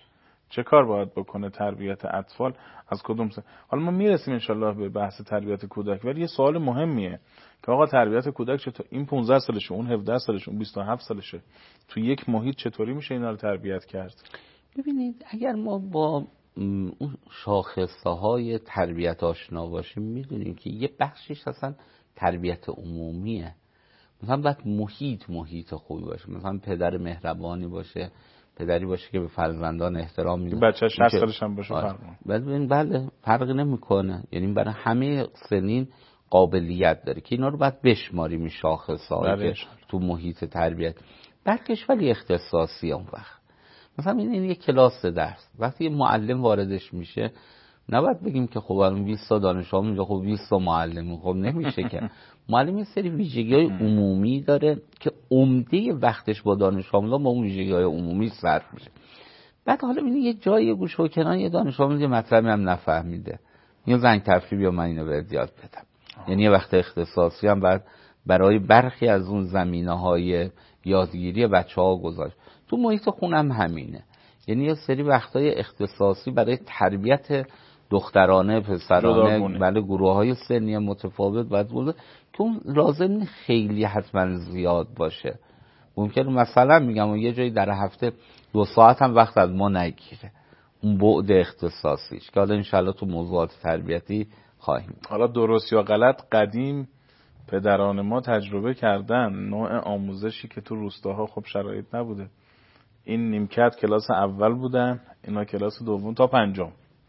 S4: چه کار باید بکنه تربیت اطفال از کدوم سن؟ حالا ما میرسیم انشالله به بحث تربیت کودک، ولی یه سوال مهمیه که آقا تربیت کودک چطور، این پانزده سالشه، اون هفده سالشه، اون بیست و هفت سالشه، تو یک محیط چطوری میشه اینا رو تربیت کرد؟
S2: ببینید اگر ما با اون شاخصه های تربیت آشنا باشیم میدونیم که یه بخشش اصلا تربیت عمومیه. مثلا باید محیط محیط خوبی باشه، مثلا پدر مهربانی باشه، پدری باشه که به فرزندان احترام میده،
S4: بچه شصت سالش هم باشه فرق
S2: بله بله فرقی نمیکنه، یعنی برای همه سنین قابلیت داره که اینا رو باید بشماریم این شاخص‌ها که تو محیط تربیت. برکش ولی اختصاصی اون وقت مثلا این این یک کلاس درس وقتی یه معلم واردش میشه نباید بگیم که خب الان بیست تا دانش آموز اینجا، خب بیست تا معلم، خب نمیشه که. معلم یه سری ویژگی‌های عمومی داره که عمده وقتش با دانش آموزا با اون ویژگی‌های عمومی صرف میشه. بعد حالا ببینید یه جایی گوشه و کنار یه دانش آموز یه مطلبی هم نفهمیده، یا زنگ تفریح یا من اینو بهت یاد بدم. یعنی یه وقت اختصاصی هم بعد برای برخی از اون زمینه‌های یادگیری بچه‌ها گذاشت. تو محیط خونم همینه، یعنی یه سری وقتای اختصاصی برای تربیت دخترانه، پسرانه، بله گروه‌های سنی متفاوت باید بود که اون لازم خیلی حتما زیاد باشه. ممکنه مثلا میگم یه جایی در هفته دو ساعت هم وقت از ما نگیره اون بعد اختصاصیش که حالا انشالله تو موضوعات تربیتی خواهیم.
S4: حالا درست یا غلط قدیم پدران ما تجربه کردن نوع آموزشی که تو روستاها خب شرایط نبوده. این نیمکت کلاس اول بودن، اینا کلاس دوم تا پنجم.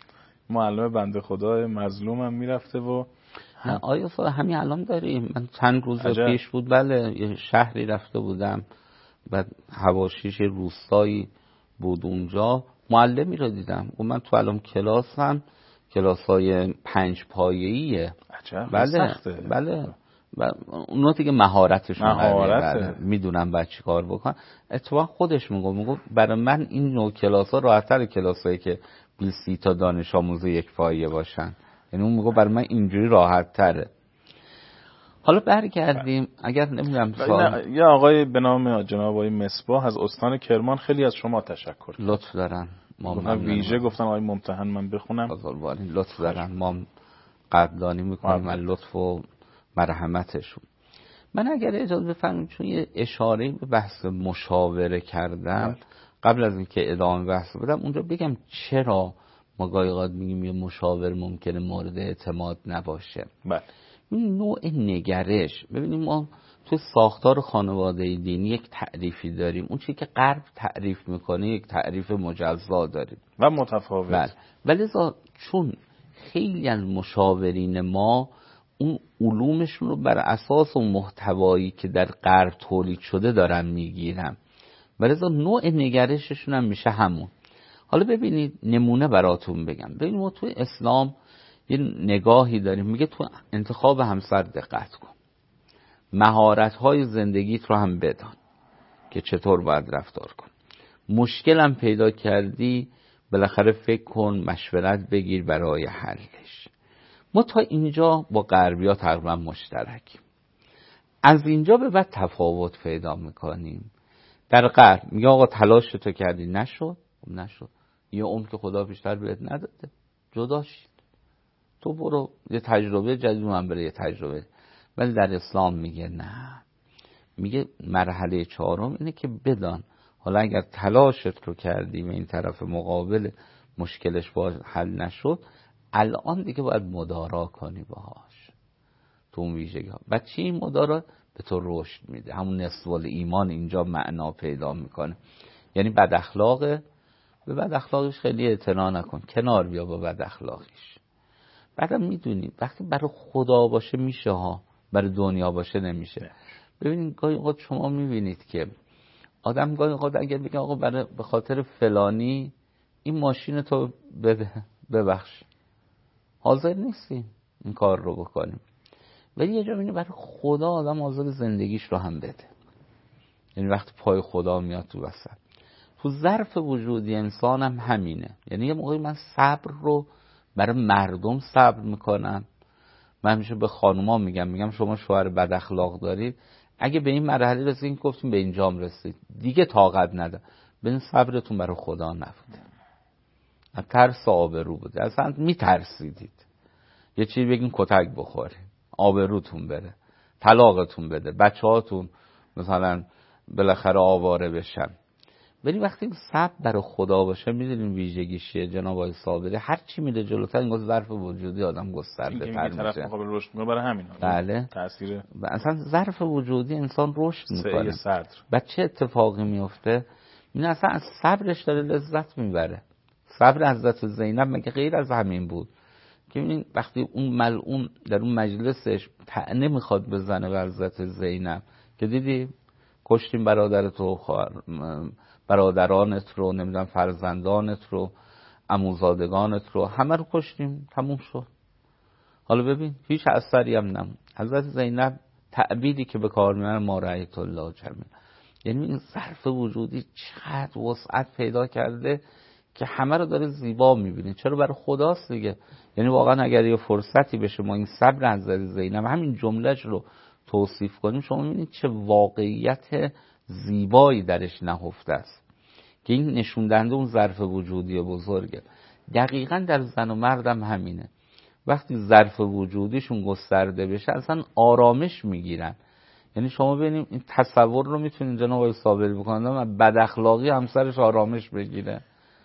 S4: معلم بنده خدا مظلومم میرفته و
S2: نه آیا صدا همین الان داریم. من چند روز عجب. پیش بود بله یه شهری رفته بودم، بعد حواشیش روستایی بود اونجا، معلمی رو دیدم و من تو الان کلاسم کلاسای پنج پایه‌ایه.
S4: عجب
S2: بله
S4: سخته.
S2: بله اونا دیگه مهارتشون
S4: مهارته.
S2: میدونم بعد چی کار بکن. اتفاقا خودش میگه میگه برای من این نوع کلاس‌ها راحت‌تر کلاسایی که بیست تا دانش آموز یک پایه باشن، یعنی اون میگه برای من اینجوری راحت‌تره. حالا برگردیم اگر نمیدونم سوال
S4: یه آقای به نام جناب آقای مصباح از استان کرمان خیلی از شما تشکر
S2: لطف دارن.
S4: ما ویژه گفتن آقای ممتحن من بخونم
S2: بزرگوارین لطف دارن، ما قدردانی میکنیم از لطف و مرحمتشون. من اگر اجازه بفرمایید چون یه اشاره به بحث مشاوره کردم بله. قبل از اینکه ادامه بحث بدم اونجا بگم چرا ما گاهی اوقات میگیم یه مشاور ممکنه مورد اعتماد نباشه.
S4: بله.
S2: این نوع نگرش ببینیم ما تو ساختار خانواده دینی یک تعریفی داریم، اون چیزی که غرب تعریف میکنه یک تعریف مجزا داریم
S4: و متفاوت.
S2: بله. ولی چون خیلی از مشاورین ما اون علومشون رو بر اساس اون محتوایی که در غرب تولید شده دارن میگیرن، ولی نوع نگرششون هم میشه همون. حالا ببینید نمونه براتون بگم. ببینید ما توی اسلام یه نگاهی داریم میگه تو انتخاب همسر دقت کن، مهارت‌های زندگیت رو هم بدان که چطور باید رفتار کن، مشکل هم پیدا کردی بالاخره فکر کن مشورت بگیر برای حلش. ما تا اینجا با غربی‌ها تقریبا مشترکیم، از اینجا به بعد تفاوت پیدا میکنیم. در غرب میگه آقا تلاش تو کردی نشد نشد یه عمر که خدا بیشتر بهت نداده جدا شید، تو برو یه تجربه جدید من بره یه تجربه. ولی در اسلام میگه نه، میگه مرحله چهارم اینه که بدان حالا اگر تلاشت رو کردی و این طرف مقابل مشکلش با حل نشد الان دیگه باید مدارا کنی باهاش تو اون ویژگی ها. و چی این مدارا به تو رشد میده، همون نصف ایمان اینجا معنا پیدا میکنه. یعنی بد اخلاقه، به بد اخلاقش خیلی اعتنا نکن، کنار بیا با بد اخلاقش. بعدم میدونی وقتی برای خدا باشه میشه ها، برای دنیا باشه نمیشه. ببینید گاهی اوقات شما میبینید که آدم گاهی اوقات اگر بگه آقا برای به خاطر فلانی این ماشین تو ببخش، حاضر نیستیم این کار رو بکنیم. ولی یه جا میبینی برای خدا آدم حاضر زندگیش رو هم بده. یعنی وقتی پای خدا میاد تو وسط، تو ظرف وجودی انسان هم همینه. یعنی یه موقعی من صبر رو برای مردم صبر میکنم. من همیشه به خانوما میگم میگم شما شوهر بد اخلاق دارید، اگه به این مرحله رسیدین گفتیم به اینجام رسید دیگه طاقت نده، به این صبرتون برای خدا نبوده. از ترس آبرو بوده، اصلا میترسیدید یه چیزی بگین کتک بخوره، آبروتون بره، طلاقتون بده، بچه هاتون مثلا بالاخره آواره بشن. ولی وقتی صبر برای خدا باشه، میدونین ویژگیشه جناب آقای صابری، هر چی میره جلوتر اینگاه ظرف وجودی آدم گسترده تر میشه.
S4: طرف مقابل رشد میکنه برای همین.
S2: بله.
S4: تاثیر
S2: اصلا ظرف وجودی انسان رشد میکنه.
S4: صدر.
S2: بعد چه اتفاقی میفته؟ این اصلا از صبرش داره لذت میبره. صبر حضرت زینب مگه غیر از همین بود که این وقتی اون ملعون در اون مجلسش طعنه میخواد بزنه به حضرت زینب که دیدی کشتیم برادرت رو، برادرانت رو، نمیدونم فرزندانت رو، عموزادگانت رو، همه رو کشتیم، تموم شد. حالا ببین هیچ اثری هم نمون. حضرت زینب تعبیری که به کار میبرن ما رأیت الله جمیعا، یعنی این ظرف وجودی چقدر وسعت پیدا کرده که همه رو داره زیبا میبینه. چرا؟ برای خداست دیگه. یعنی واقعا اگر یه فرصتی بشه ما این صبر حضرت زینب همین جملهش رو توصیف کنیم، شما میبینید چه واقعیت زیبایی درش نهفته است که این نشون دهنده اون ظرف وجودی بزرگه. دقیقاً در زن و مردم همینه. وقتی ظرف وجودیشون گسترده بشه اصلا آرامش میگیرن. یعنی شما ببینید این تصور رو میتونید جناب آقای صابری بکنید، بد اخلاقی همسرش آرامش بگیره.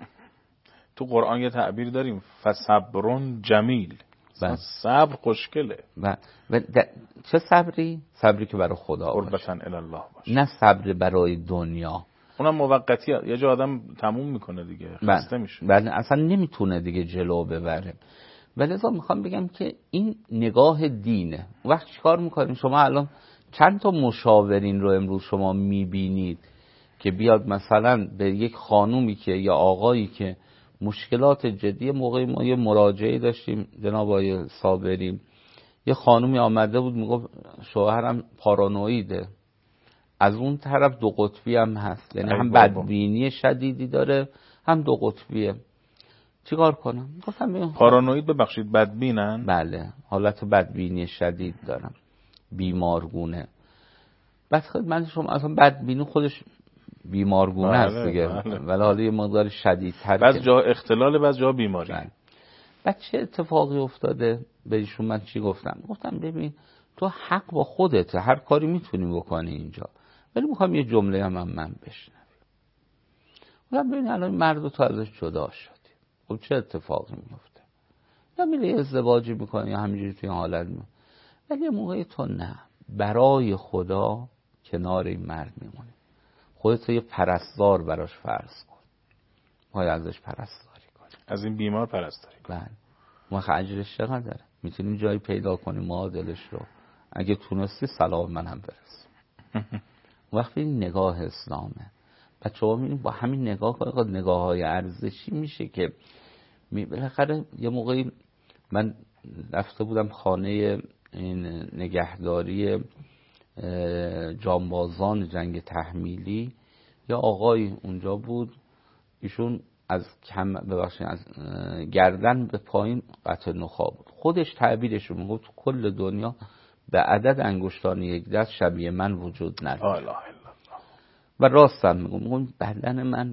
S4: تو قرآن یه تعبیر داریم فصبرون جمیل، صبر خوشگله.
S2: و, و چه صبری؟ صبری که برای خدا باشه،
S4: قربتن الی الله باشه،
S2: نه صبر برای دنیا.
S4: اونم موقتیه، یه جا آدم تموم میکنه دیگه، خسته میشه.
S2: بله اصلا نمیتونه دیگه جلو ببره. ولذا میخوام بگم که این نگاه دینه. وقت چیکار میکنیم؟ شما الان چند تا مشاورین رو امروز شما میبینید که بیاد مثلا به یک خانومی که یا آقایی که مشکلات جدی، موقعی ما یه مراجعه داشتیم جناب آقای صابری، یه خانومی آمده بود میگفت شوهرم پارانویده، از اون طرف دو قطبی هم هست، یعنی هم بدبینی شدیدی داره هم دو قطبیه. چیکار کنم؟ گفتم
S4: پارانوید ببخشید بدبینن؟
S2: بله، حالت بدبینی شدید دارم، بیمارگونه. بعد خدمت شما اصلا بدبینی خودش بیمارگونه است بله، دیگه بله. ولی حالا یه مقدار شدیدتر،
S4: بعض جا اختلال، بعض جا بیماری.
S2: بله. بعد چه اتفاقی افتاده بهشون؟ من چی گفتم؟ گفتم ببین تو حق با خودته، هر کاری میتونی بکنی اینجا، ولی میخوام یه جمله هم, هم من بشنوی. گفتم ببین الان مرد تو ازش جدا شدی، خب چه اتفاقی میفته؟ یا میره ازدواجی میکنی یا همینجوری توی حالت میمونی، ولی یه موقعی تو نه، برای خدا کنار این مرد میمونی، خودت یه پرستار براش فرض کن، ما ازش پرستاری کنیم،
S4: از این بیمار پرستاری کن.
S2: بله. ما اجرش چقدره؟ میتونیم جایی پیدا کنیم معادلش رو، اگه تونستی سلام من هم برس. وقتی این نگاه اسلامه. بچه ها میبینیم با همین نگاه کنید، نگاه های ارزشی میشه که بالاخره یه موقعی من رفته بودم خانه این نگهداری جانبازان جنگ تحمیلی، یا آقای اونجا بود، ایشون از کم ببخشید از گردن به پایین قطع نخاع بود. خودش تعبیرش رو میگفت کل دنیا به عدد انگشتان یک دست شبیه من وجود نداره. و راستم میگم، میگم بدن من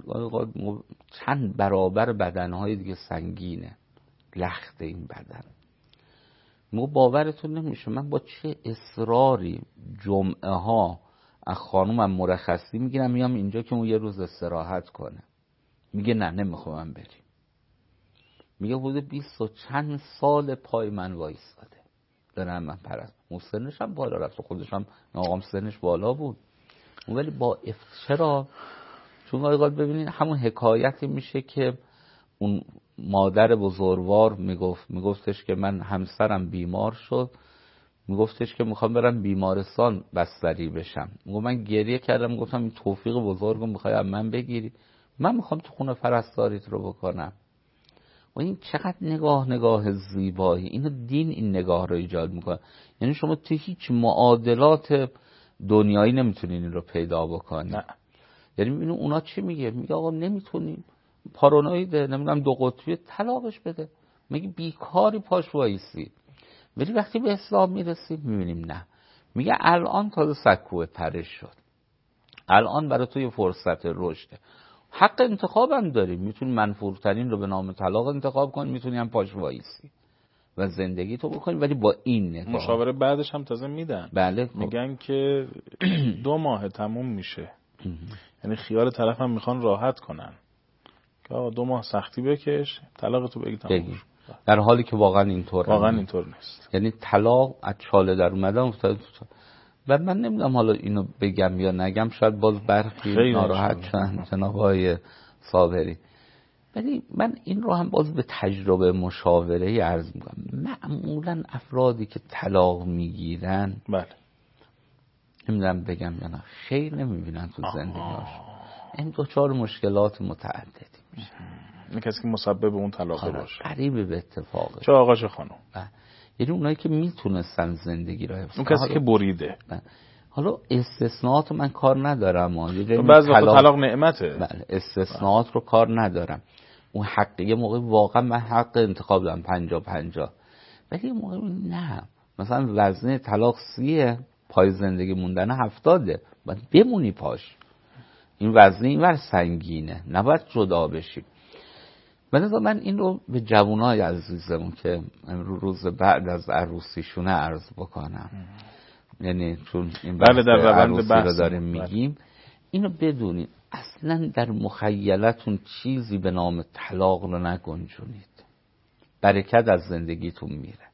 S2: چند برابر بدنهای دیگه سنگینه، لخت این بدن. میگم باورتون نمیشه من با چه اصراری جمعه ها از خانومم مرخصی میگیرم میام اینجا که اون یه روز استراحت کنه. میگه نه نمیخوام بریم. میگه بوده بیست و چند سال پای من وایساده دارم من پرست. اون سنش هم بالا رفت، خودش هم آقام سنش بالا بود، ولی با چرا؟ چون آقا ببینید همون حکایتی میشه که اون مادر بزرگوار میگفت، میگفتش که من همسرم بیمار شد، میگفتش که میخوام برم بیمارستان بستری بشم. میگم من گریه کردم، گفتم این توفیق بزرگو میخوای از من بگیری؟ من میخوام تو خونه پرستاریت رو بکنم. و این چقدر نگاه نگاه زیبایی، اینو دین این نگاه رو ایجاد میکنه. یعنی شما تو هیچ معادلات دنیایی نمیتونین این رو پیدا بکنی. نه. یعنی میبینی اونا چی میگه؟ میگه آقا نمیتونیم، پارانویده، نمیدونم دو قطبی، طلاقش بده. میگه بیکاری پاش وایسی. ولی وقتی به اسلام میرسیم میبینیم نه، میگه الان تازه سکوه پرش شد، الان برای توی فرصت رشده. حق انتخاب هم داریم، میتونی منفورترین رو به نام طلاق انتخاب کنی، میتونی هم پاش وایسی و زندگی تو بکنی، ولی با این نگاه.
S4: مشاوره بعدش هم تازه میدن.
S2: بله خب.
S4: میگن که دو ماه تموم میشه. یعنی خیال طرف هم میخوان راحت کنن که آقا دو ماه سختی بکش، طلاق تو بگی تموم شد.
S2: در حالی که واقعا اینطور
S4: واقعا اینطور نیست.
S2: یعنی طلاق از چاله در اومدن افتاده تو. و من نمیدونم حالا اینو بگم یا نگم، شاید باز برخی ناراحت شدن جناب آقای صابری، ولی من این رو هم باز به تجربه مشاوره عرض میکنم. معمولا افرادی که طلاق میگیرن،
S4: بله
S2: نمیدونم بگم یا نه، خیر نمیبینن تو زندگی‌هاشون، این دوچار مشکلات متعددی میشه.
S4: این کسی که مسبب اون طلاق باشه
S2: قریبه به اتفاقه،
S4: چه آقا چه خانم.
S2: یعنی اونایی که میتونستن زندگی رو حفظ
S4: اون کسی که بریده.
S2: حالا استثناءات من کار ندارم،
S4: بعضی وقت طلاق نعمته.
S2: بله استثناءات رو کار ندارم. اون حق یه موقع واقعا من حق انتخاب دارم پنجا پنجا، ولی یه موقع نه، مثلا وزنه طلاق سیه، پای زندگی موندن هفتاده، باید بمونی پاش. این وزنه اینور سنگینه، نباید جدا بشی. بنابراین من این رو به جوانای عزیزمون که امروز روز بعد از عروسیشونه عرض بکنم، یعنی چون این
S4: بله در
S2: عروسی
S4: بحث
S2: رو داریم میگیم، اینو بدونید اصلا در مخیلتون چیزی به نام طلاق رو نگنجونید. برکت از زندگیتون میره،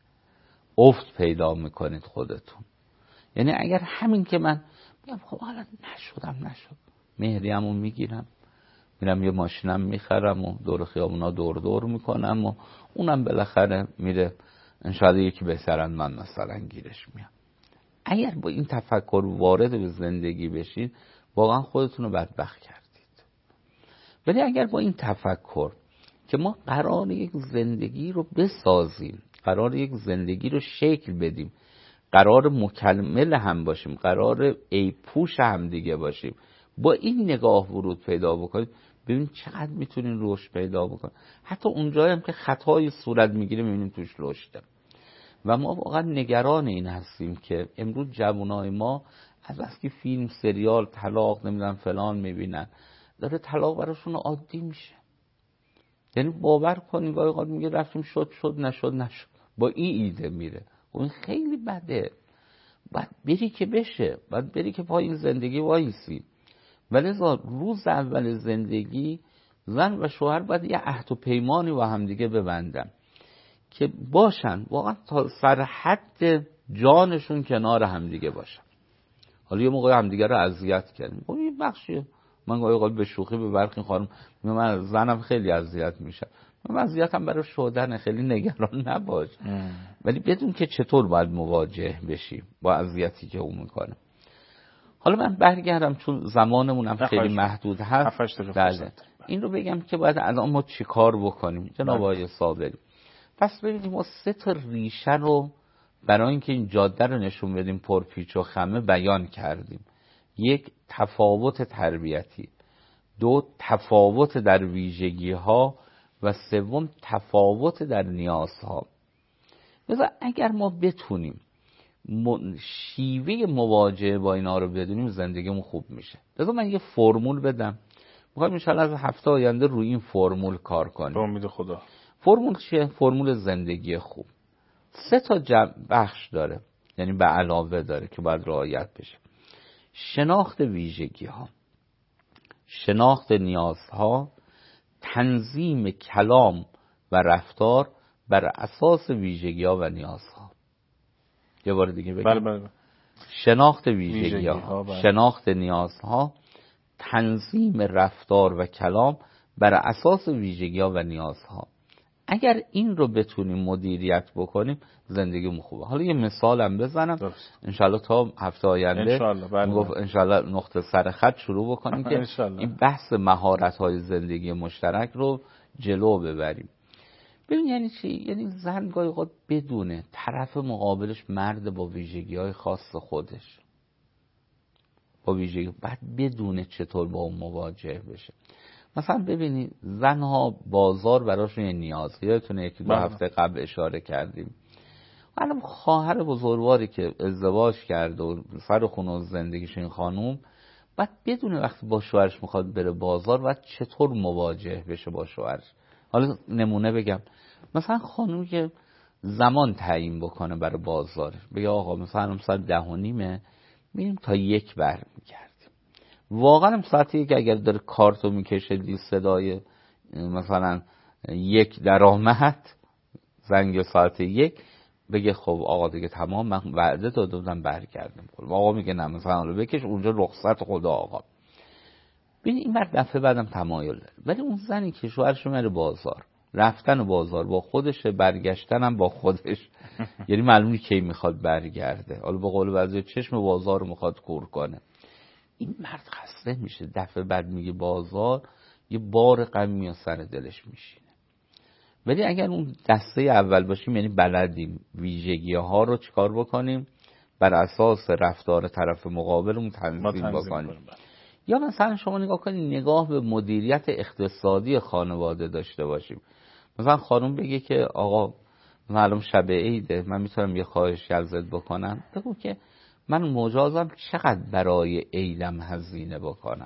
S2: افت پیدا میکنید خودتون. یعنی اگر همین که من میگم خب حالا نشدم نشد، مهریه‌مو میگیرم، میرم یه ماشینم میخرم و دور خیابونا دور دور میکنم و اونم بالاخره میره، انشاءالله یکی بهترن من مثلا گیرش میام. اگر با این تفکر وارد به زندگی بشید واقعا خودتون رو بدبخت کردید. ولی اگر با این تفکر که ما قرار یک زندگی رو بسازیم، قرار یک زندگی رو شکل بدیم، قرار مکمل هم باشیم، قرار ای پوش هم دیگه باشیم، با این نگاه ورود پیدا بکنید، ببین چقدر میتونین رشد پیدا بکنید. حتی اونجایی هم که خطای صورت میگیره میبینیم توش رشده. و ما واقعا نگران این هستیم که امروز جوانای ما از بس که فیلم، سریال، طلاق نمیدونم فلان میبینن، داره طلاق براشون عادی میشه. یعنی باور کنید گاهی اوقات میگه رفتیم شد شد نشد نشد، با این ایده میره. و این خیلی بده. باید بری که بشه، باید بری که پای این زندگی وایسی. ولذا روز اول زندگی زن و شوهر باید یه عهد و پیمانی با هم دیگه ببندن که باشن واقعا تا سر حد جانشون کنار هم دیگه باشن. حالا یه موقع هم دیگه رو اذیت کردیم، خب این بخشیه. من گاهی اوقات به شوخی به برخی خانم میگم من زنم خیلی اذیت میشم، من اذیتم برای شدن، خیلی نگران نباش، ولی بدون که چطور باید مواجه بشی با اذیتی که اون میکنه. حالا من برگردم چون زمانمون هم خیلی محدود هست، این رو بگم که باید الان ما چی کار بکنیم جناب آقای صابری. پس ببینیم ما سه تا ریشه رو برای اینکه این جاده رو نشون بدیم پرپیچ و خمه بیان کردیم. یک، تفاوت تربیتی، دو، تفاوت در ویژگی ها و سوم تفاوت در نیازها. مثلا اگر ما بتونیم شیوه مواجهه با اینا رو بدونیم زندگیمون خوب میشه. لذا من یه فرمول بدم، میخوایم انشاءالله از هفته آینده روی این فرمول کار کنیم.
S4: به امید خدا.
S2: فرمول چیه؟ فرمول زندگی خوب. سه تا بخش داره، یعنی به علاوه داره که باید رعایت بشه. شناخت ویژگی ها، شناخت نیازها، تنظیم کلام و رفتار بر اساس ویژگی ها و نیازها. یه بار دیگه بگم.
S4: بله بله.
S2: شناخت ویژگی ها، بله. شناخت نیازها، تنظیم رفتار و کلام بر اساس ویژگی ها و نیازها. اگر این رو بتونیم مدیریت بکنیم زندگیمون خوبه. حالا یه مثالم بزنم انشالله تا هفته آینده
S4: انشالله بله.
S2: انشالله نقطه سر خط شروع بکنیم که این بحث مهارت‌های زندگی مشترک رو جلو ببریم. ببین یعنی چی؟ یعنی زن گاهی اوقات بدونه طرف مقابلش مرد با ویژگی‌های خاص خودش، با ویژگی، بعد بدونه چطور با اون مواجه بشه. مثلا ببینید زنها بازار براشون یه نیاز، یادتونه یکی دو هفته قبل اشاره کردیم، الان خواهر بزرگواری که ازدواج کرد و سر خونه و زندگیش این خانوم بعد بدون وقتی با شوهرش میخواد بره بازار و چطور مواجه بشه با شوهرش. حالا نمونه بگم، مثلا خانومی که زمان تعیین بکنه برای بازار، بگه آقا مثلا ساعت ده و نیمه میریم تا یک برمیگردیم. واقعا ساعت یک اگر داره کارتو میکشه دی صدای مثلا یک درآمد زنگ ساعت یک، بگه خب آقا دیگه تمام، من وعده داده بودم برگردم. آقا میگه نه مثلا رو بکش اونجا رخصت خدا آقا. ببین این بر دفعه بعدم تمایل داره. ولی اون زنی که شوهرش میره بازار، رفتن بازار با خودشه، برگشتن هم با خودش، یعنی معلومه کی میخواد برگرده، حالا به قول بعضی چشم بازار رو میخواد کور کنه، این مرد خسته میشه. دفعه بعد میگه بازار، یه بار غم میاد سر دلش میشینه. ولی اگر اون دسته اول باشیم، یعنی بلدیم ویژگی ها رو چیکار بکنیم، بر اساس رفتار طرف مقابلمون تنظیم, تنظیم بکنیم. بکنیم. یا مثلا شما نگاه کنید، نگاه به مدیریت اقتصادی خانواده داشته باشیم. مثلا خانم بگه که آقا معلوم شب عیده، من میتونم یه خواهشی ازت بکنم، بگو که من مجازم چقدر برای عیدم هزینه بکنم.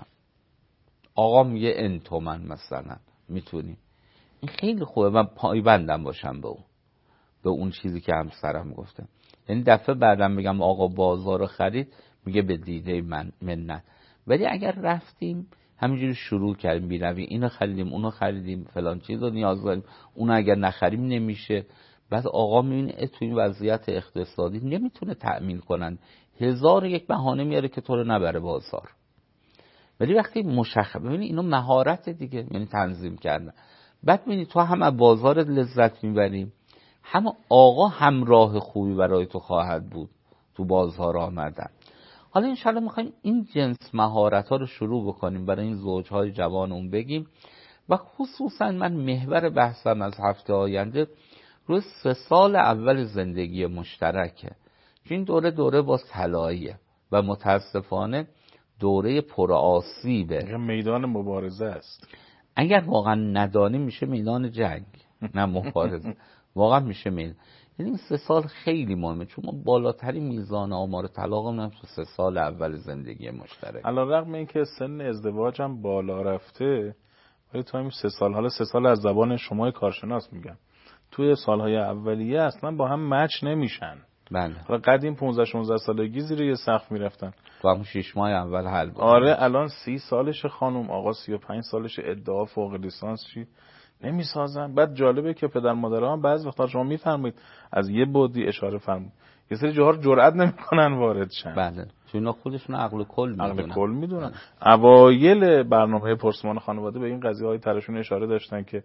S2: آقا میگه ان تومن مثلا میتونی. این خیلی خوبه، من پایبندم باشم به اون به اون چیزی که همسرم گفته. یعنی دفعه بعدم میگم آقا بازار خرید، میگه به دیده من منت. ولی اگر رفتیم همینجوری شروع کردیم بی‌روی، اینو خریدیم اونو خریدیم فلان چیزو نیاز داریم، اونو اگر نخریم نمیشه، بعد آقا میبینه تو این وضعیت اقتصادی نمیتونه تأمین کنن، هزار یک بهانه میاره که تو رو نبره بازار. ولی وقتی مشخص ببینی اینو مهارت دیگه، یعنی تنظیم کردن. بعد ببینی تو هم از بازار لذت میبریم، هم آقا همراه خوبی برای تو خواهد بود تو بازار آمدن. حالا انشالله میخوایم این جنس مهارت ها رو شروع بکنیم برای این زوجهای جوانمون بگیم. و خصوصا من محور بحثم از هفته آینده روی سه سال اول زندگی مشترکه. این دوره دوره با طلاییه و متاسفانه دوره پر آسیبه،
S4: میدان مبارزه است.
S2: اگر واقعا ندانیم میشه میدان جنگ، نه مبارزه. واقعا میشه میدان. یعنی این سه سال خیلی مهمه، چون ما بالاترین میزان آمار طلاق هم تو سه سال اول زندگی مشترک.
S4: علیرغم اینکه سن ازدواج هم بالا رفته، ولی تو همین سه سال، حالا سه سال از زبان شما کارشناس میگم، توی سالهای اولیه اصلا با هم مچ نمیشن.
S2: بله.
S4: حالا قدیم پانزده شانزده سالگی زیر یه سقف میرفتن،
S2: تو همون شش ماه اول حل بود.
S4: آره الان سی سالش خانم، آقا سی و پنج سالش، ادعا فوق لیسانس چی نمیسازن. بعد جالبه که پدر مادرها هم بعضی وقتا شما میفرمایید از یه بودی اشاره فرمایید، یه سری جاها رو جرئت نمیکنن وارد شن.
S2: بله، چون خودشون عقل کل میدونن.
S4: عقل کل میدونن. اوایل برنامه پرسمان خانواده به این قضیه های ترشون اشاره داشتن که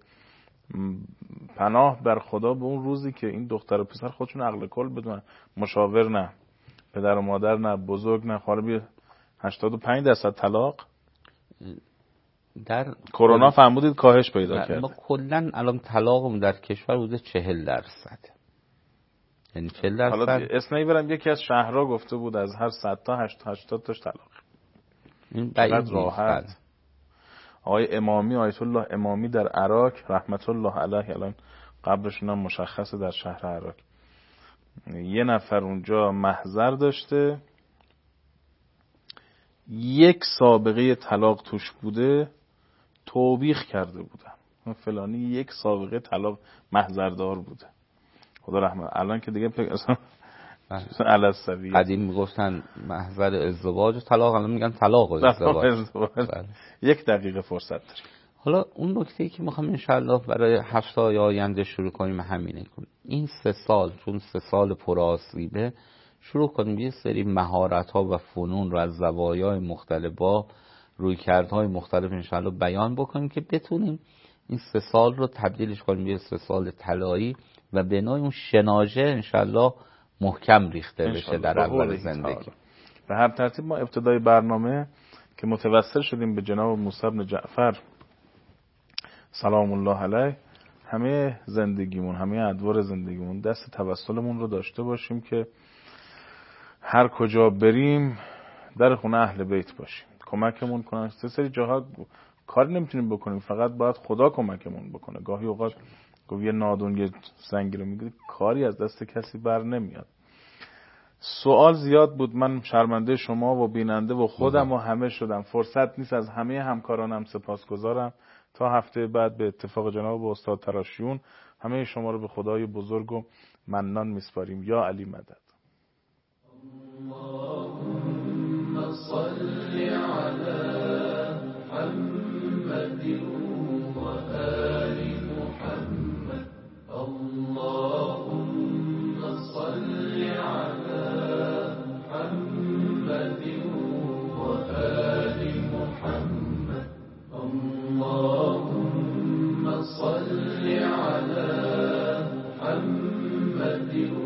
S4: پناه بر خدا به اون روزی که این دختر و پسر خودشون عقل کل بدونن، مشاور نه، پدر و مادر نه، بزرگ نه، خاربی هشتاد و پنج درصد طلاق
S2: در
S4: کرونا فرمودید کاهش پیدا کرد.
S2: ما کلا الان طلاقمون در کشور بوده چهل درصد، یعنی چهل درصد.
S4: حالا اسنایی برم یکی از شهرها گفته بود از هر صد تا هشتاد تاش طلاق.
S2: این بعید
S4: راحت. آقای امامی، آیت الله امامی در عراق رحمت الله علیه، الان قبرشون هم مشخصه در شهر عراق، یه نفر اونجا محضر داشته، یک سابقه طلاق توش بوده، توبیخ کرده بودن فلانی یک سابقه طلاق محضردار بوده. خدا رحمت. الان که دیگه اصلا علسوی
S2: قدیم میگفتن محضر ازدواج و طلاق، الان میگن طلاق و ازدواج.
S4: یک دقیقه فرصت داریم.
S2: حالا اون نکته‌ای که میخوام انشالله برای هفته‌های آینده شروع کنیم همینه، کنیم این سه سال، چون سه سال پر آسیبه، شروع کنیم یه سری مهارت‌ها و فنون رو از زوایای مختلف با رویکردهای مختلف انشالله بیان بکنیم که بتونیم این سه سال رو تبدیلش کنیم یه سه سال طلایی و بنای اون شناژه انشالله محکم ریخته بشه در اول زندگی.
S4: به هر ترتیب ما ابتدای برنامه که متوسل شدیم به جناب موسی بن جعفر سلام الله علیه، همه زندگیمون، همه ادوار زندگیمون دست توسلمون رو داشته باشیم که هر کجا بریم در خونه اهل بیت باشیم، کمکمون کنن. سه سری جاها کار نمیتونیم بکنیم، فقط باید خدا کمکمون بکنه. گاهی اوقات گویی نادون یه زنگی رو میگیره، کاری از دست کسی بر نمیاد. سوال زیاد بود، من شرمنده شما و بیننده و خودم و همه شدم. فرصت نیست، از همه همکارانم سپاسگزارم. تا هفته بعد به اتفاق جناب استاد تراشیون همه شما رو به خدای بزرگ و منان میسپاریم. یا علی مدد. اللهم صل علی محمد و آل محمد. اللهم صل علی محمد و آل محمد. اللهم صل علی محمد